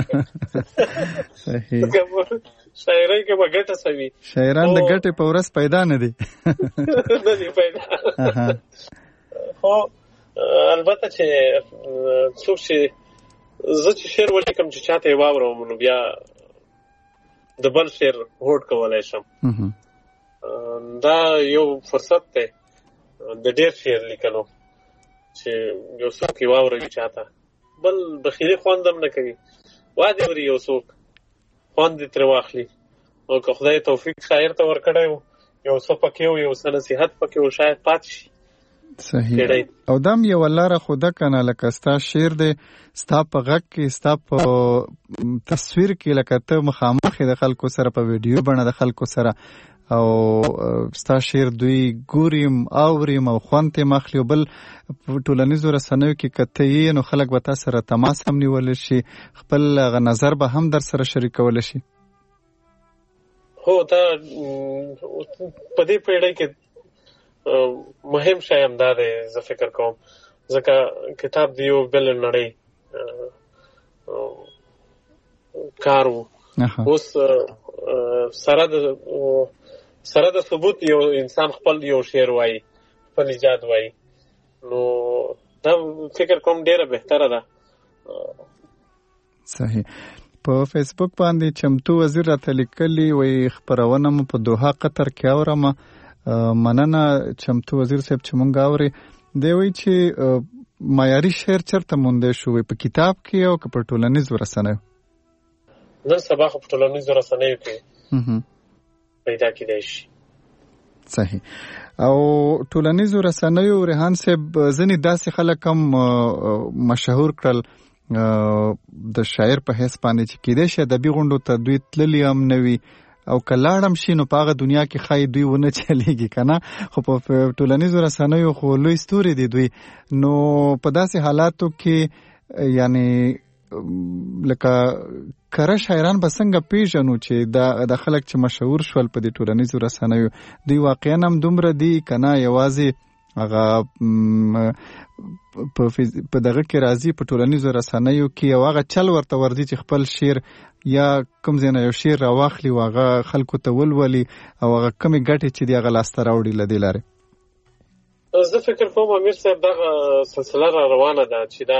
صحیح. شاعرۍ کې به ګټه سوي. شاعران د ګټې په ورځ پیدا نه دي. نه دي پیدا. خو البته چې څوک چې زه چې شعر ولیکم چې چاته یې واورم نو بیا د بل شعر هوډ کولی شم. دا یو فرصت دی د ډېر شعر لیکلو چې یو څوک یې واوروي چاته بل بخیلي خوند هم نه کوي. وادي وري یو څوک خوند یې ترې واخلي او که خدای توفیق شاعر ته ورکړی و یو څه پکې و یو څه نصیحت پکې و شاید پاتې شي. صحیح. او دام یو لاره خوده کنه لکه ستا شعر دی ستا په غږ کې ستا په تصویر کې لکه ته مخامخ د خلکو سره په ویډیو بڼه د خلکو سره او ستا شعر دوی ګوریم اوریم او خوند یې ماخلي او بل ټولنیزو رسنیو کې کته یې نو خلک به تا سره تماس هم نیولی شي خپل هغه نظر به هم در سره شریکولی شي. هو دا په دې پیړۍ کې مهم شی هم دا دی زه فکر کوم ځکه کتاب د یو بل نړۍ کار و. اوس سره د سره د ثبوت یو انسان خپل یو شعر وایي خپل ایجاد وایي نو دا فکر کوم ډیره بهتره ده. صحیح. په فیسبوک باندې چمتو وزیر راته لیکلي وایي خپرونه مو په دوحه قطر کې اورم. مننه چمتو وزیر صاحب چې مونږ اوري. دی وایي چې معیاري شعر چېرته موندی شو په کتاب کې او که په ټولنیزو رسنیو؟ نن سبا خو په ټولنیزو رسنیو کې پیدا کېدای شي. صحیح. او ټولنیزو رسنیو ریحان صاحب ځینې داسې خلک هم مشهور کړل د شاعر په حیث باندې چې کېدای شي ادبي غونډو ته دوی تللي هم نه وي او که لاړ هم شي نو په هغه دنیا کې ښایي دوی ونه چلیږي که نه خو په ټولنیزو رسنیو خو لوی ستوري دي دوی. نو په داسې حالاتو کې یعنی لکه کره شاعران به څنګه پیژنو چې دا د خلک چې مشهور شول په دې ټولنیزو رسنیو دوی واقعا هم دومره دي که نه یوازې هغه په دغه کې راځي په ټولنیزو رسنیو کې او هغه چل ورته ورځي چې خپل شعر یا کوم ځای نه یو شعر راواخلي او هغه خلکو ته ولولي او هغه کمې ګټې چې دي هغه لاسته راوړي له دې لارې؟ زه فکر کوم امیر صاحب دغه سلسله را روانه ده چې دا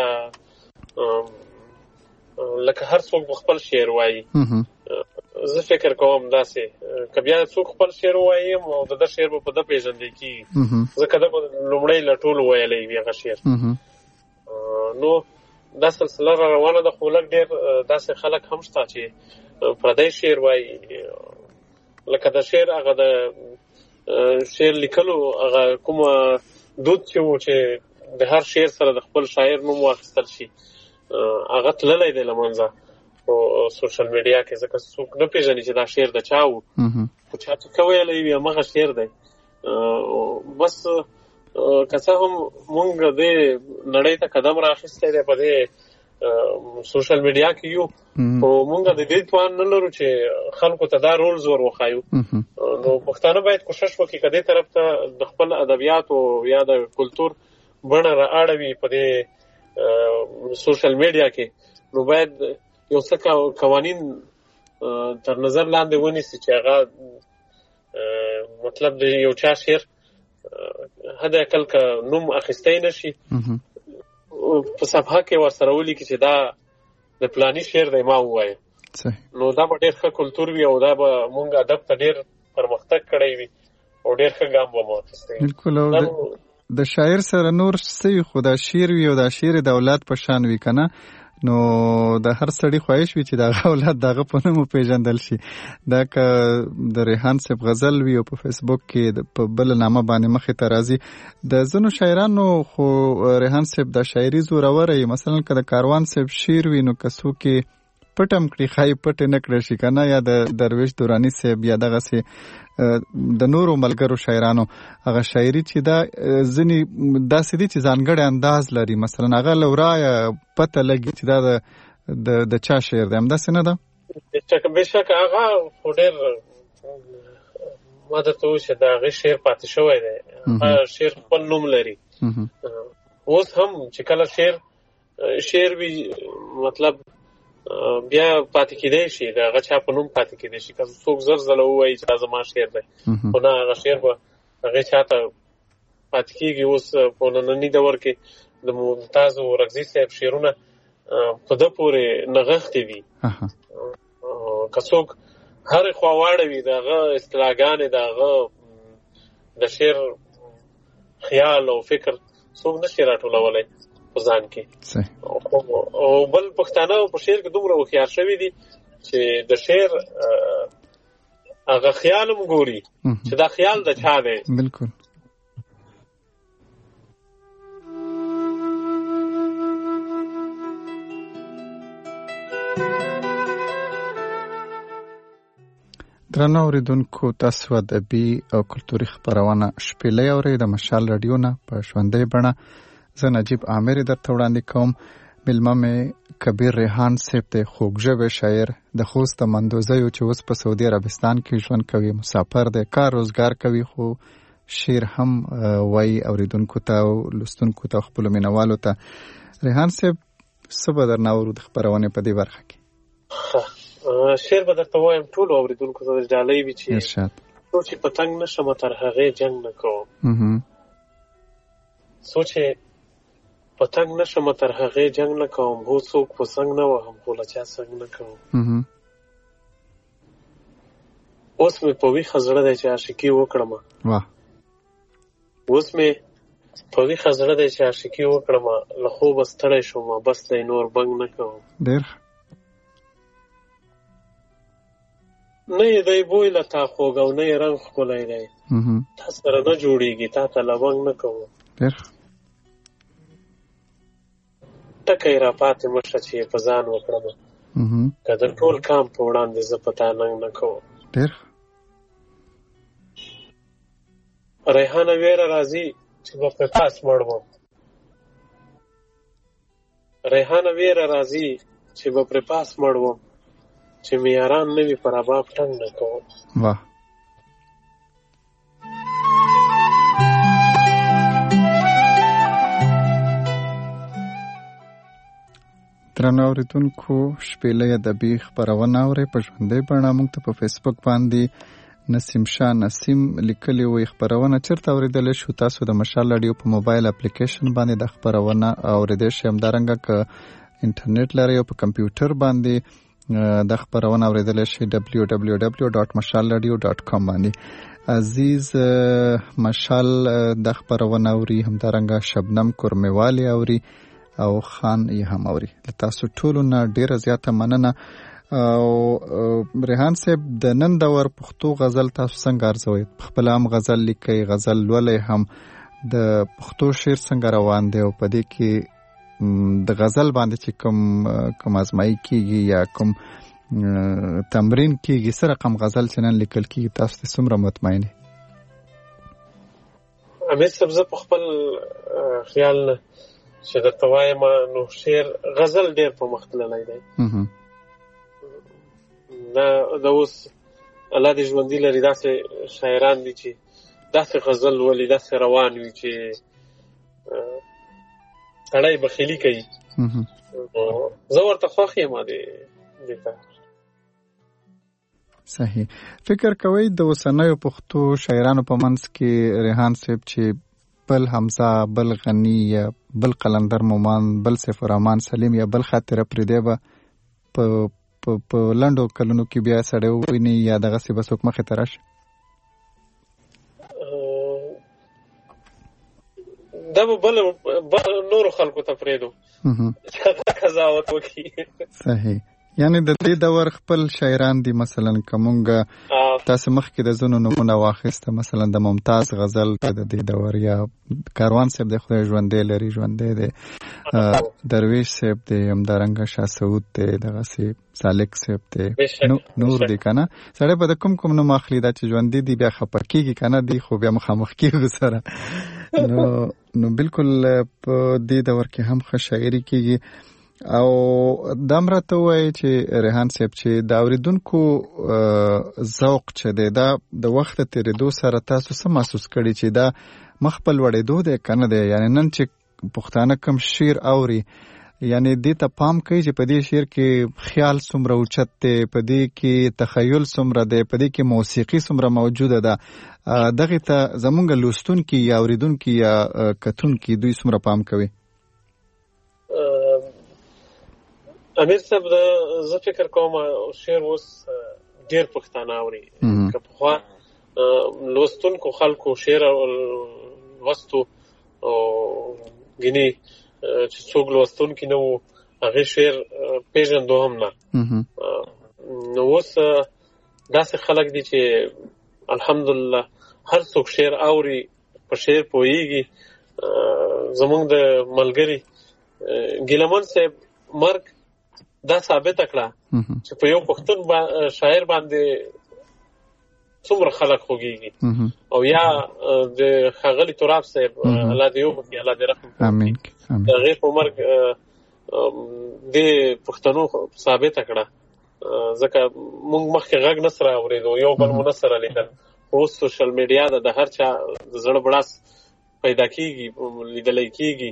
لکه هر څوک خپل شعر وایي. زه فکر کوم داسې که بیا څوک خپل شعر وایي او د ده شعر به په ده پیژندل کېږي ځکه ده به لومړی له ټولو ویلی وي هغه شعر. نو دا سلسله را روانه ده خو لږ ډېر داسې خلک هم شته چې پردی شعر وایي لکه د شعر هغه د شعر لیکلو هغه کومه دود چې و چې د هر شعر سره د خپل شاعر نوم واخیستل شي هغه تللی دی له منځه په سوشل میډیا کې ځکه څوک نه پېژني چې دا شعر د چا و خو چا چې ښه ویلی وي همغه شعر دی. بس که څه هم مونږ دې نړۍ ته قدم رااخیستی دی په دې سوشل میډیا کې یو خو مونږ د دې توان نه لرو چې خلکو ته دا رولز ور وښایو. نو پښتانه باید کوشش وکړي که دې طرف ته د خپل ادبیاتو یا د کلتور بڼه را اړوي په دې سوشل میډیا کې نو باید یو څه قوانین تر نظر لاندې ونیسي چې هغه مطلب د یو چا شعر حد اقل که نوم اخیستی نشي په صفحه کې ورسره ولیکي چې دا د پلاني شعر دی ما ووایه نو دا به ډېر ښه کلتور وي او دا به مونږ ادب ته ډېر پرمختګ کړی وي او ډېر ښه ګام به مو اخیستی وي. بالکل. د شاعر سره نور څه وي خو دا شعر وي او دا شعر د اولاد په شان وي که نه نو د هر سړي خواهش وي چې دغه اولاد دغه په نوم وپېژندل شي. دا که د ریحان صاحب غزل وي او په فیسبوک کې په بله نامه باندې مخې ته راځي د ځینو شاعرانو خو ریحان صاحب د شاعري زوروره یي مثلا که د کاروان صاحب شعر وي نو که څوک یې پټ هم کړي ښایي پټ یې نه کړی شي که نه یا د درویش دراني صاحب یا دغسې د نورو ملګرو شاعرانو هغه شاعري چې دا ځینې داسې دي چې ځانګړی انداز لري مثلا هغه له ورایه پته لګي چې دا د چا شعر دی همداسې نه ده؟ بېشکه هغه خو ډېر ما درته وویل چې د هغې شعر پاتې شوی دی هغه شعر خپل نوم لري اوس هم چې کله شعر شعر وي مطلب بیا پاتې کېدی شي د هغه چا په نوم پاتې کېدی شي. که څوک زر ځله ووایي چې دا زما شعر دی خو نه هغه شعر به هغې چا ته پاتې کېږي. اوس په ننني دور کې د ممتاز اورکزي صاحب شعرونه په ده پورې نغښتې وي. که څوک هرې خوا واړوي د هغه اصطلاحګانې د هغه د شعر خیال او فکر څوک نشي راټولولی په ځان کې. او بل پښتانه په شعر کې دومره هوښیار شوي دي چې د شعر هغه خیال هم ګوري چې دا خیال د چا دی. بالکل. درنو اوریدونکو، تاسو ادبي او کلتوري خپرونه شپېلۍ اورئ د مشال رادیو نه په ژوندۍ بڼه. زه نجیب عامر درته وړاندې کوم. میلمه مې کبیر ریحان صاحب دی، خوږژبی شاعر د خوست د مندوزیو چې اوس په سعودي عربستان کې ژوند کوي، مسافر دی، کار روزګار کوي، خو شعر هم وایي اوریدونکو ته او لوستونکو ته، خپلو مینوالو ته. ریحان صاحب، څه به درنه اورو د خپرونې په دې برخه کې؟ شعر به درته وایم ټولو اوریدونکو ته ډالۍ وي چې ارشاد. څو چې پتنګ نشم تر هغې جنګ نه کوم، څو چې پتنګ نشم تر هغې جنګ نه کوم، هو څوک په څنګ نه وهم خو له چا څنګ نه کوم. اوس مې په ویښه زړه دی چې عاشقي وکړم، اوس مې په ویښه زړه دی چې عاشقي وکړم، له خوبه ستړی شوم بس دی نور بنګ نه کوم. ډېر نه یې دی بوی له تا خوږ او نه یې رنګ ښکلی دی، تا سره نه جوړېږي تا ته لونګ نه کوم. ډېر ټکی را پاتې مشه چې په ځان وکړم، که د ټول کام په وړاندې زه په تا ننګ نه کوم. ډېر ریحانه ویره راځي چې به پرې پاس مړ وم، ریحانه ویره راځي چې به پرې پاس مړ وم، چې مې یاران نه وي پر رباب ټنګ نه کوم. واه. درنو اوریدونکو، شپېلۍ ادبي خپرونه اورئ په ژوندۍ بڼه. موږ ته په فیسبوک باندې نسیم شاه نسیم لیکلي وي خپرونه چېرته اورېدلی شو؟ تاسو د مشال راډیو په موبایل اپلیکیشن باندې د خپرونه اورېدی شئ. همدارنګه که انټرنیټ لرئ او په کمپیوټر باندې د خپرونه اورېدلی شئ ډبلیو ډبلیو ډبلیو ډاټ مشال راډیو ډاټ کام باندې. عزیز مشال د خپرونه اوري، همدارنګه شبنم کورمیوالي اوري او خان یې هم اوري. له تاسو ټولو نه ډېره زیاته مننه. او ریحان صاحب، د نن دور پښتو غزل تاسو څنګه ارزوئ؟ خپله هم غزل لیکئ، غزل لولئ هم، د پښتو شعر څنګه روان دی او په دې کې د غزل باندې چې کوم کوم ازمایي کېږي یا کوم تمرین کېږي، څه رقم غزل چې نن لیکل کېږي تاسو ته څومره مطمئن یې؟ امیر صاحب، زه په خپل خیال نه چې درته وایم نو شعر غزل ډېر په مخ تللی دی. دا د اوس الله دې ژوندي لري، داسې شاعران دي چې داسې غزل ولي، داسې روان وي چې سړی بخیلي کوي. زه ورته خوښ یم دې ته. صحیح. فکر کوئ د اوسنیو پښتو شاعرانو په منځ کې ریحان صاحب چې بل حمزه، بل غني یا بل قلندر مومان، بل سیف الرحمن سلیم یا بل خاطره پریدی به په په لنډو کلونو کې بیا سړی وویني یا دغسې به څوک مخې ته راشي؟ دا به بل نورو خلکو ته پرېږدو چې قضاوت وکړي. صحیح. یعنی د دې دور خپل شاعران دي، مثلا که مونږ تاسو مخکې د ځینو نومونه واخیسته، مثلا د ممتاز غزل ته د دې دور، یا کاروان صاحب د خدای ژوندی لري ژوندی دی، درویش صاحب دی، همدارنګه شاه سعود دی، دغسې سالک صاحب دی، نور دی که نه. سړی به د کوم کوم نوم اخلي، دا چې ژوندي دي بیا خفه کېږي که نه دی، خو بیا مخامخ کېږو سره. نو نو بالکل په دې دور کې هم ښه شاعري کېږي. او دا هم راته ووایي چې ریحان صاحب چې د اورېدونکو ذوق چې دی دا د وخت د تېرېدو سره تاسو څه محسوس کړي چې دا مخ په لوړېدو دی که نه دی؟ یعنې نن چې پښتانه کوم شعر اوري یعنی دې ته پام کوي چې په دې شعر کې خیال څومره اوچت دی، په دې کې تخیل څومره دی، په دې کې موسیقي څومره موجوده ده. دغه ته زمونږ لوستونکي یا اوریدونکي یا کتونکي دوی څومره پام کوي؟ امیر صاحب زه فکر کوم شعر اوس ډېر پښتانه اوري. که پخوا لوستونکو خلکو شعر لوستو او ګینې چې څوک لوستونکي نه وو هغې شعر پېژندو هم نه. نو اوس داسې خلک دي چې الحمدلله هر څوک شعر اوري، په شعر پوهېږي. زمونږ د ملګري ګیلمن صاحب مرګ دا ثابته کړه چې په یو پښتون با شاعر باندې څومره خلک خوږېږي. او یا د ښاغلي تراب صاحب الله دې وبخښي، الله دې رحم وکړي، د هغې په مرګ دې پښتنو ثابته کړه. ځکه موږ مخکې غږ نه سره اورېدو، یو بل مو نه سره لیدل. اوس سوشل میډیا ده، د هر چا د زړه بړاس پیدا کېږي، لیدلی کېږي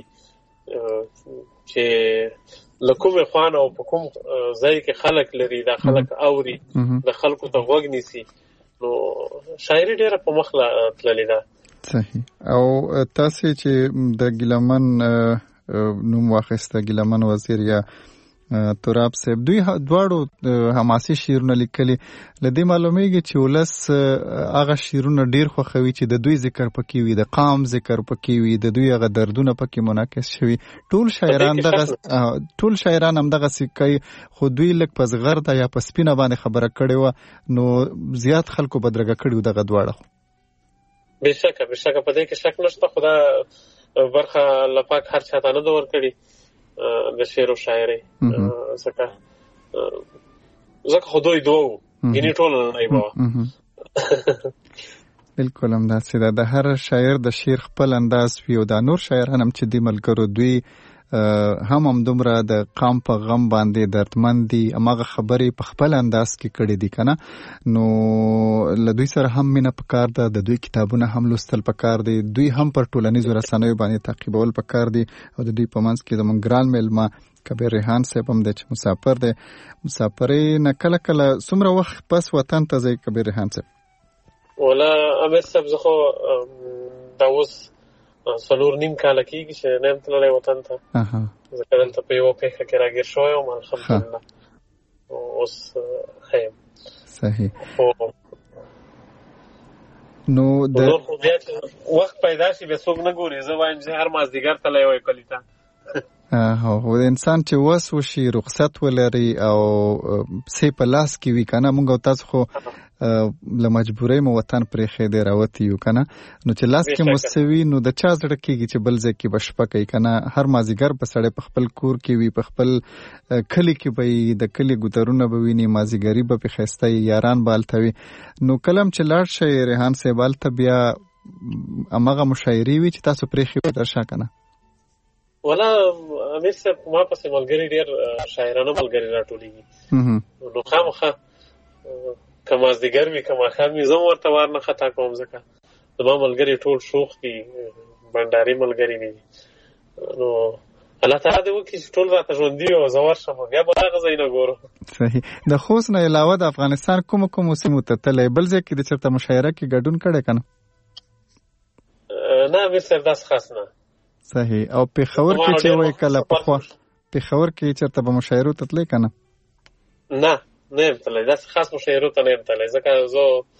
چې له کومې خوا نه او په کوم ځای کې خلک لري، دا خلک اوري، د خلکو ته غوږ نیسي. نو شاعري ډېره په مخ تللې ده. صحیح. او تاسې چې د ګیلمن نوم واخیسته، ګیلمن وزیر یا تراب صاحب، دوی دواړو حماسي شعرونه لیکلي. له دې معلومیږي چې ولس هغه شعرونه ډېر خوښوي چې د دوی ذکر پکې وي، د قام ذکر پکې وي، د دوی هغه دردونه پکې منعکس شوي. ټول شاعران دغه ټول شاعران هم دغسې کوي، خو دوی لږ په زغرده یا په سپینه باندې خبره کړې وه، نو زیات خلکو بدرګه کړي وو دغه دواړه. بېشکه بېشکه په دې کې شک نشته، خو دا برخه الله پاک هر چا ته نه ده ورکړي د شعر او شاعرۍ. ځکه ځکه خو دوی دوه وو، ګینې ټوله نړۍ به وه. بلکل همداسې ده. د هر شاعر د شعر خپل انداز وي، او دا نور شاعران هم چې دي ملګرو، دوی هم همدومره د قام په غم باندې دردمند دي، هماغه خبرې په خپل انداز کې کړي دي که نه. نو له دوی سره هم مینه پکار ده، د دوی کتابونه هم لوستل پکار دي، دوی هم پر ټولنیزو رسنیو باندې تعقیبول پکار دي. او د دوی په منځ کې زموږ ګران میلمه کبیر ریحان صاحب هم دی چې مسافر دی. مسافرۍ نه کله کله څومره وخت پس وطن ته ځئ کبیر ریحان صاحب؟ ولا امیر صاحب زه خو دا اوس څلور نیم کاله کېږي چې نه یم تللی وطن ته. ځکه دلته په یوه پېښه کې راګیر شوی یم، الحمدلله اوس ښه یم. صحیح. نو د نور خو بیا چې وخت پیدا شي بیا څوک نه ګوري. زه وایم چې هر مازدیګر تللی وی کلي ته. هو انسان چې وس وشي، رخصت ولري او پسې په لاس کې وي که نه، موږ او تاسو خو له مجبورۍ مو وطن پرېښی دی، راوتي یو که نه. نو چې لاس کې مو څه وي نو د چا زړه کېږي چې بل ځای کې به شپه کوي که نه. هر مازدیګر به سړی په خپل کور کې وي، په خپل کلي کې به وي، د کلي ګودرونه به ویني، مازدیګري به پرې ښایسته وي، یاران به هلته وي. نو کله هم چې لاړ شئ ریحان صاحب هلته بیا هماغه مشاعرې وي چې تاسو پرېښې وي درشا که نه؟ ولا امیر صاحب ما پسې ملګري ډېر شاعرانه ملګري راټولېږي. نو خامخا که مازدیګر وي که ماښام وي زه هم ورته وار نه خطا کوم، ځکه زما ملګري ټول شوخ دي، بنډاري ملګري دي. نو الله تعالی دې وکړي چې ټول راته ژوندي وي او زه ورشم بیا به هغه ځای نه ګورم. صحیح. د خوست نه علاوه د افغانستان کومو کومو سیمو ته تللی؟ بل ځای کې د چېرته مشاعره کې ګډون کړی که نه؟ نه امیر صاحب داسې خاص نه. صحیح. او پېښور کې چې وایي کله پخوا پېښور کې چېرته به مشاعرو ته تللی که نه؟ نه نه یم تللی، داسې خاص مشاعرو ته نه یم تللی، ځکه زه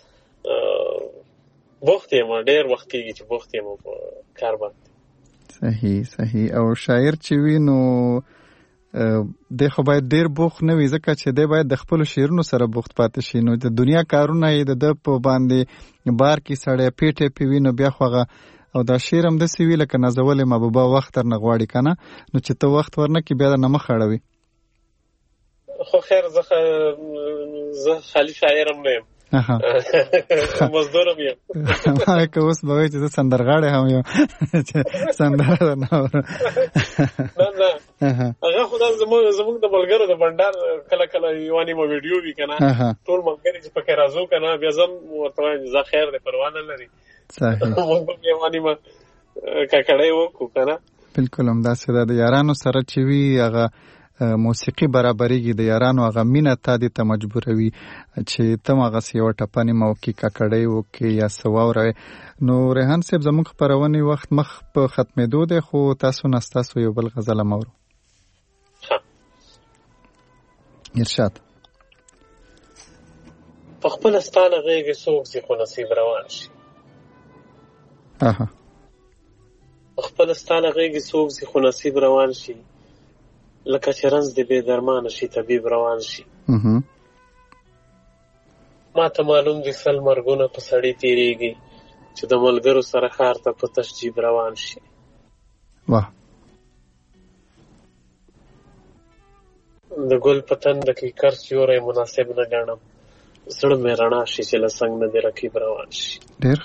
بوخت یم، ډېر وخت کېږي چې بوخت یم په کار باندې. صحیح صحیح. او شاعر چې وي نو دی خو باید ډېر بوخت نه وي، ځکه چې دی باید د خپلو شعرونو سره بوخت پاتې شي. نو د دنیا کارونه یې د ده په باندې بار کې سړی پیټې پې وي، نو بیا خو هغه او دا شعر هم داسې وي لکه نازولې محبوبه وخت درنه غواړي که نه. نو چې ته وخت ورنه کړي بیا درنه مخ اړوي. خو خیر زه زه خالي شاعر هم نه یم، مزدور هم یم. ما که اوس به وایي چې زه سندرغاړی هم یم چې سندره درنه اورم. نه نه هغه خو دا زموږ د ملګرو د بنډار کله کله یوه نیمه ویډیو وي که نه، ټول ملګري چې پکې راځو که نه، بیا زه هم ورته وایم زه خیر دی پروا نه لري. صحیح. موږ به یوه نیمه ککړۍ وکړو که نه. بالکل هم داسې ده. د یارانو سره چې وي هغه موسیقي برابرېږي، د یارانو هغه مینه تا دې ته مجبوروي چې ته هغسې یوه ټپه نیمه وکړي، ککړۍ وکړي یا څه واوروې. نو ریحان صاحب زموږ خپرونې وخت مخ په ختمېدو دی، خو تاسو نه ستاسو یو بل غزل هم اورو. ارشاد. په خپله ستا له غېږې څوک ځي خو نصیب روان شي. اها. په خپله ستا له غېږې څوک ځي خو نصیب روان شي، لکه چې رنځ دې بې درمانه شي طبیب روان شي. ما ته معلوم دي سل مرګونه په سړي تېرېږي، چې د ملګرو سره ښار ته په تش جیب روان شي. واه. د ګل په تنده کې کر سیوری مناسب نه ګڼم، زړه مې رڼا شي چې له څنګ نه دې رقیب روان شي. ډېر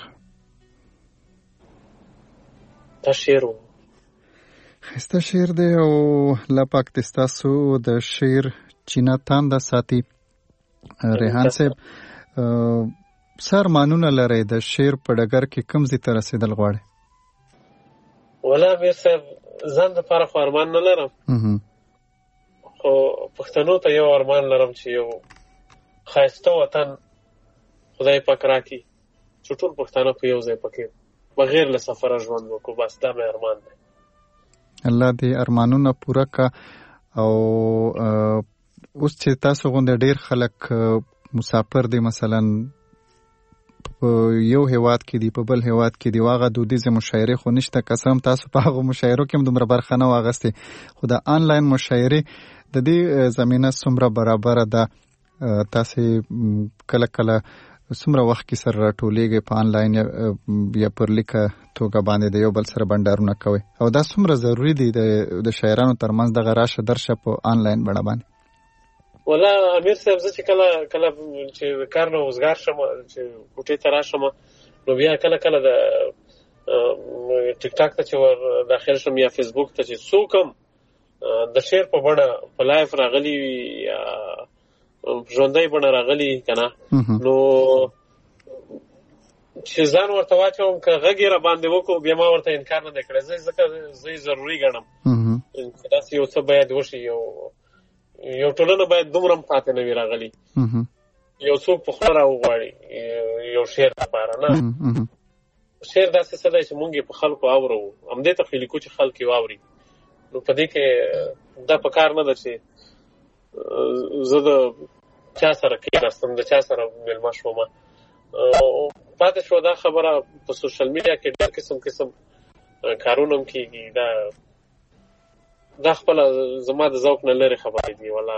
دا شعر و. ښایسته شعر دی او الله پاک دې ستاسو د شعر چینه تانده ساتي. ریحان صاحب څه ارمانونه لرئ د شعر په ډګر کې کوم ځای ته رسېدل غواړئ؟ والله امیر صاحب ځان دپاره خو ارمان نه لرم، خو پښتنو ته یو ارمان لرم چې یو ښایسته وطن خدای پاک راکړي چې ټول پښتانه په یو ځای پکې بغیر له سفره ژوند وکړو. بس دا مې ارمان دی. الله دې ارمانونه پوره کا. او اوس چې تاسو غونډه ډیر خلک مسافر دي، مثلا په یو هیواد کې دي په بل هیواد کې دي، واغه دودیزه مشاعره خو نشته، قسم تاسو په هغه مشاعرو کې هم دومره برخه نه واغسته، خو د آنلاین مشاعره د دې زمينه څومره برابر ده؟ تاسو کله کله څومره وخت کې سره راټولېږئ په آنلاین یا پر لیکه توګه باندې د یو بل سره بنډارونه کوئ، او دا څومره ضروري دي د شاعرانو ترمنځ دغه راشه درشه په آنلاین بڼه باندې؟ والله امیر صاحب زه چې کله کله چې کار نه وزګار شم چې کوټې ته راشم، نو بیا کله کله د ټیک ټاک ته چې ور داخل شم یا فیسبوک ته چې څوک هم د شعر په بڼه په لایف راغلي یا ژوندۍ بڼه راغلي که نه، نو چې ځان ورته واچوم که غږ یې را باندې وکړو بیا ما ورته انکار نه دی کړی. زه ځکه زه یې ضروري ګڼم چې داسې یو څه باید وشي، یو یو ټولنه باید دومره هم پاتې نه وي راغلي یو څوک په خوله را وغواړي یو شعر لپاره. نه، شعر داسې څه دی چې مونږ یې په خلکو اورو، همدې ته خو لیکو چې خلک یې واوري. نو په دې کې دا په کار نه ده چې زه د چا سره کېناستم د چا سره مېلمه شوم. پاتې شو دا خبره په سوشل میډیا کې ډېر قسم قسم کارونه هم کېږي. دا دا خپله زما د ذوق نه لرې خبرې دي. والا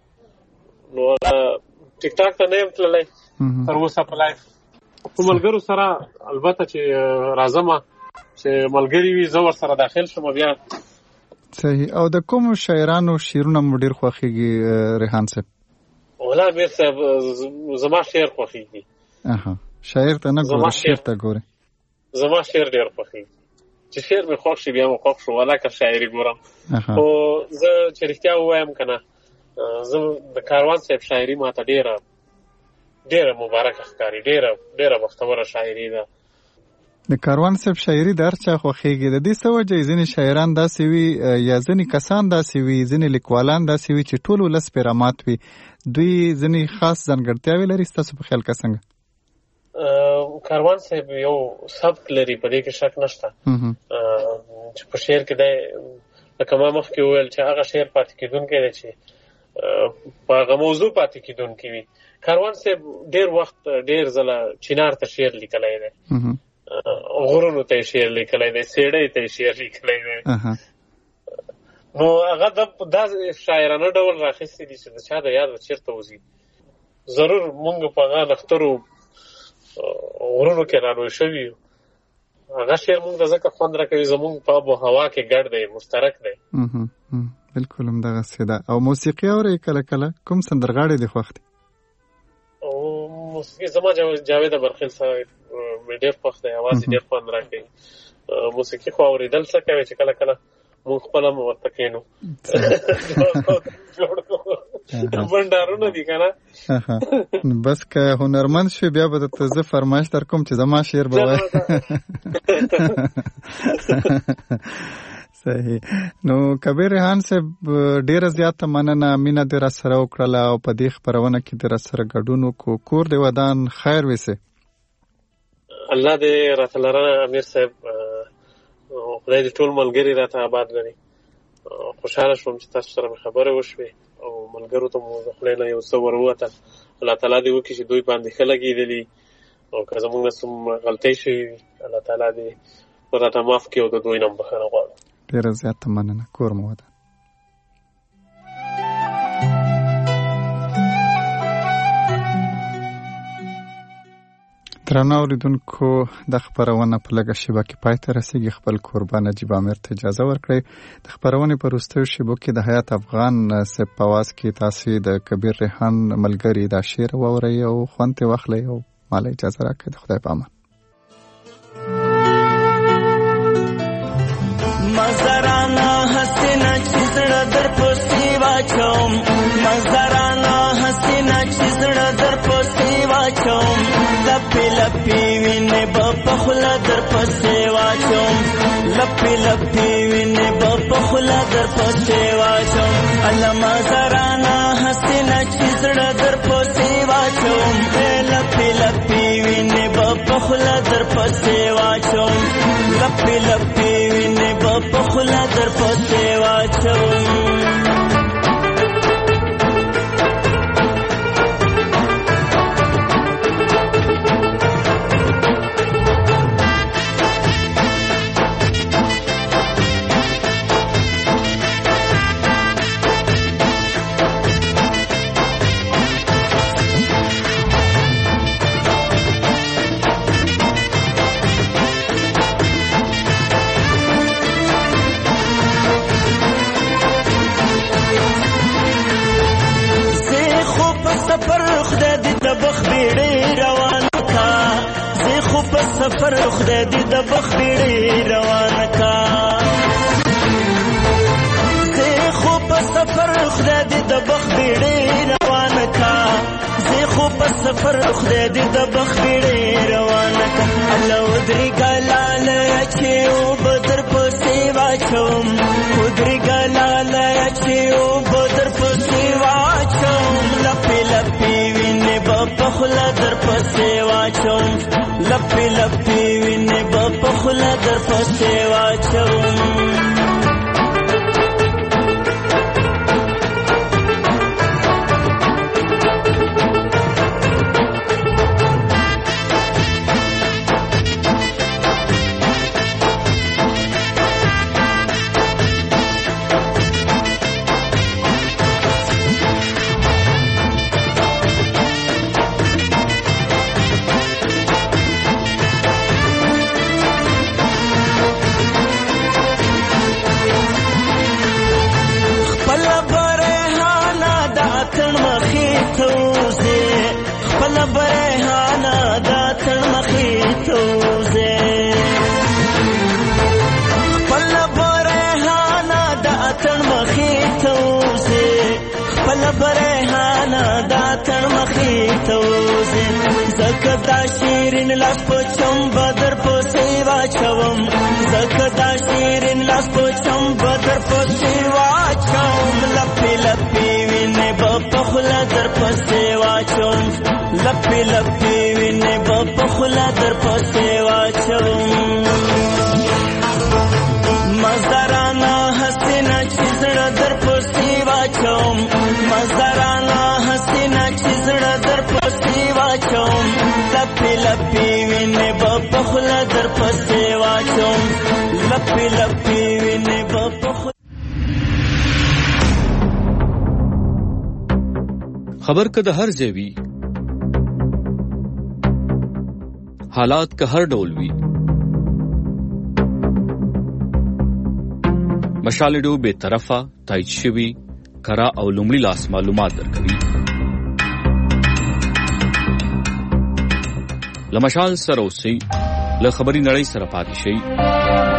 نو هغه ټیک ټاک ته نه یم تللی تر اوسه په لایف. په ملګرو سره البته چې راځم چې ملګري وي زه ورسره داخل شم بیا. صحیح. او د کومو شاعرانو شعرونه مو ډېر خوښېږي ریحان صاحب؟ والله امیر صاحب زما شعر خوښېږي. اها، شاعر ته نه ګورې، شعر ته ګورې. زما شعر ډېر خوښېږي، چې شعر مې خوښ شي بیا مې خوښ شو، والله که شاعري ګورم. خو زه چې رښتیا ووایم که نه، زه د کاروان صاحب شاعري ما ته ډېره ډېره مبارکه ښکاري، ډېره ډېره بختوره شاعري ده. د کاروان صاحب شاعري د هر چا خوښېږي. د دې څه وجه ځینې شاعران داسې وي یا ځینې کسان داسې وي، ځینې لیکوالان داسې وي چې ټول ولس پرې رامات وي، دوی ځینې خاص ځانګړتیاوې لري؟ ستاسو په خیال که څنګه؟ کاروان صاحب یو سبک لري، په دې کې شک نشته چې په شعر کې دی لکه ما مخکې وویل چې هغه شعر پاتې کېدونکی دی چې په هغه موضوع پاتې کېدونکی وي. کاروان صاحب ډېر وخت ډېر ځله چینار ته شعر لیکلی دی، غرونو ته یې شعر لیکلی دی، سیړۍ ته یې شعر لیکلی دی. نو هغه دا شاعرانه ډول راخیستی دي چې د چا د یاد به چېرته وځي. ضرور مونږ په هغه نښترو غرونو کې رالوی شوي یو. هغه شعر مونږ ته ځکه خوند راکوي زمونږ په آب و هوا کې ګډ دی، مشترک دی. بلکل همدغسې ده. او موسیقي اورئ کله کله؟ کوم سندرغاړی دې خوښ دی؟ موسیقي زما جاوید برخیل صاحب مې ډېر خوښ دی، اواز یې ډېر خوند راکوي. موسیقي خو اورېدل څه کوي چې کله کله مونږ خپله هم ورته کښېنو بنډارونه دي که نه. بس که هنرمند شوې بیا به درته زه فرمایش در کوم چې زما شعر به وایې. صحیح. نو کبیر ریحان صاحب ډیره زیاته مننه مینه دې را سره وکړله او په دې خپرونه کې دې را سره ګډون وکړو. کور دې ودان خیر وسه. الله دې راته لرنه امیر صاحب، خدای دې ټول ملګري راته آباد لري. خوشحاله شوم چې تاسو سره خبرې وشوې او ملګرو ته مو د خولې نه یو څه ور ووتل. الله تعالی دې وکړي چې دوی باندې ښه لګېدلي او که زموږ نه څوم غلطۍ شوي وي الله تعالی دې راته معاف کړي او د دوی نه بخښنه غواړم. ډېره زیاته مننه. کور مو ودان. درنو اوریدونکو د خپرونه په لږه شیبه کې پای ته رسیږي. خپل کوربه نجیب امیر ته اجازه ورکړئ د خپرونې په وروستیو شیبو کې د حیات افغان صاحب په اواز کې تاسې د کبیر ریحان ملګري دا شعر واورئ او خوند ترې واخلئ او ما له اجازه راکړئ. د خدای په امان. مزدرانا حسینا چې زړه در پسې واچوم، مزدرانا حسینا چې زړه در پسې واچوم، لپې لپې وینې به په خوله در پسې واچوم، لپې لپې وینې به په خوله در پسې واچوم. الله مزدرانا حسینا چې زړه در پسې واچوم، لپې لپې وینې به په خوله در پسې واچوم، لپې لپې وینې به په خوله در پسې واچوم. سفر خدای دې د بخ بیړۍ روانه کا، زه خو په سفر خدای دې د بخ بیړۍ روانه کا، زه خو په سفر خدای دې د بخ بیړۍ روانه کا. الله ودرېږه لاله چې اوبه در پسې واچوم، ودرېږه لاله چې اوبه در پسې واچوم، لپې لپې وینې به په خوله در پسې واچوم، لپې لپې وینې به په خوله در پسې واچوم. زکدا شیرین لاس په چم بدر پسې واچوم، زکدا شیرین لاس په چم بدر پسې واچوم، لپې لپې وینې به په خوله در پسې واچوم، لپې لپې وینې به په خوله در پسې واچوم. مزدرانا حسینا چې زړه در پسې واچوم، مزدرانا حسینا چې زړه در پسې واچوم، لپې لپې وینې به په خوله در پسې واچوم، لپې لپې وینې به په خوله. خبر که د هر ځای وي، حالات که هر ډول وي، مشال ډو بے طرفه تایید شوي کرا او لومړي لاس معلومات درکوي. له مشال سره اوسئ، له خبري نړۍ سره پاتې شئ.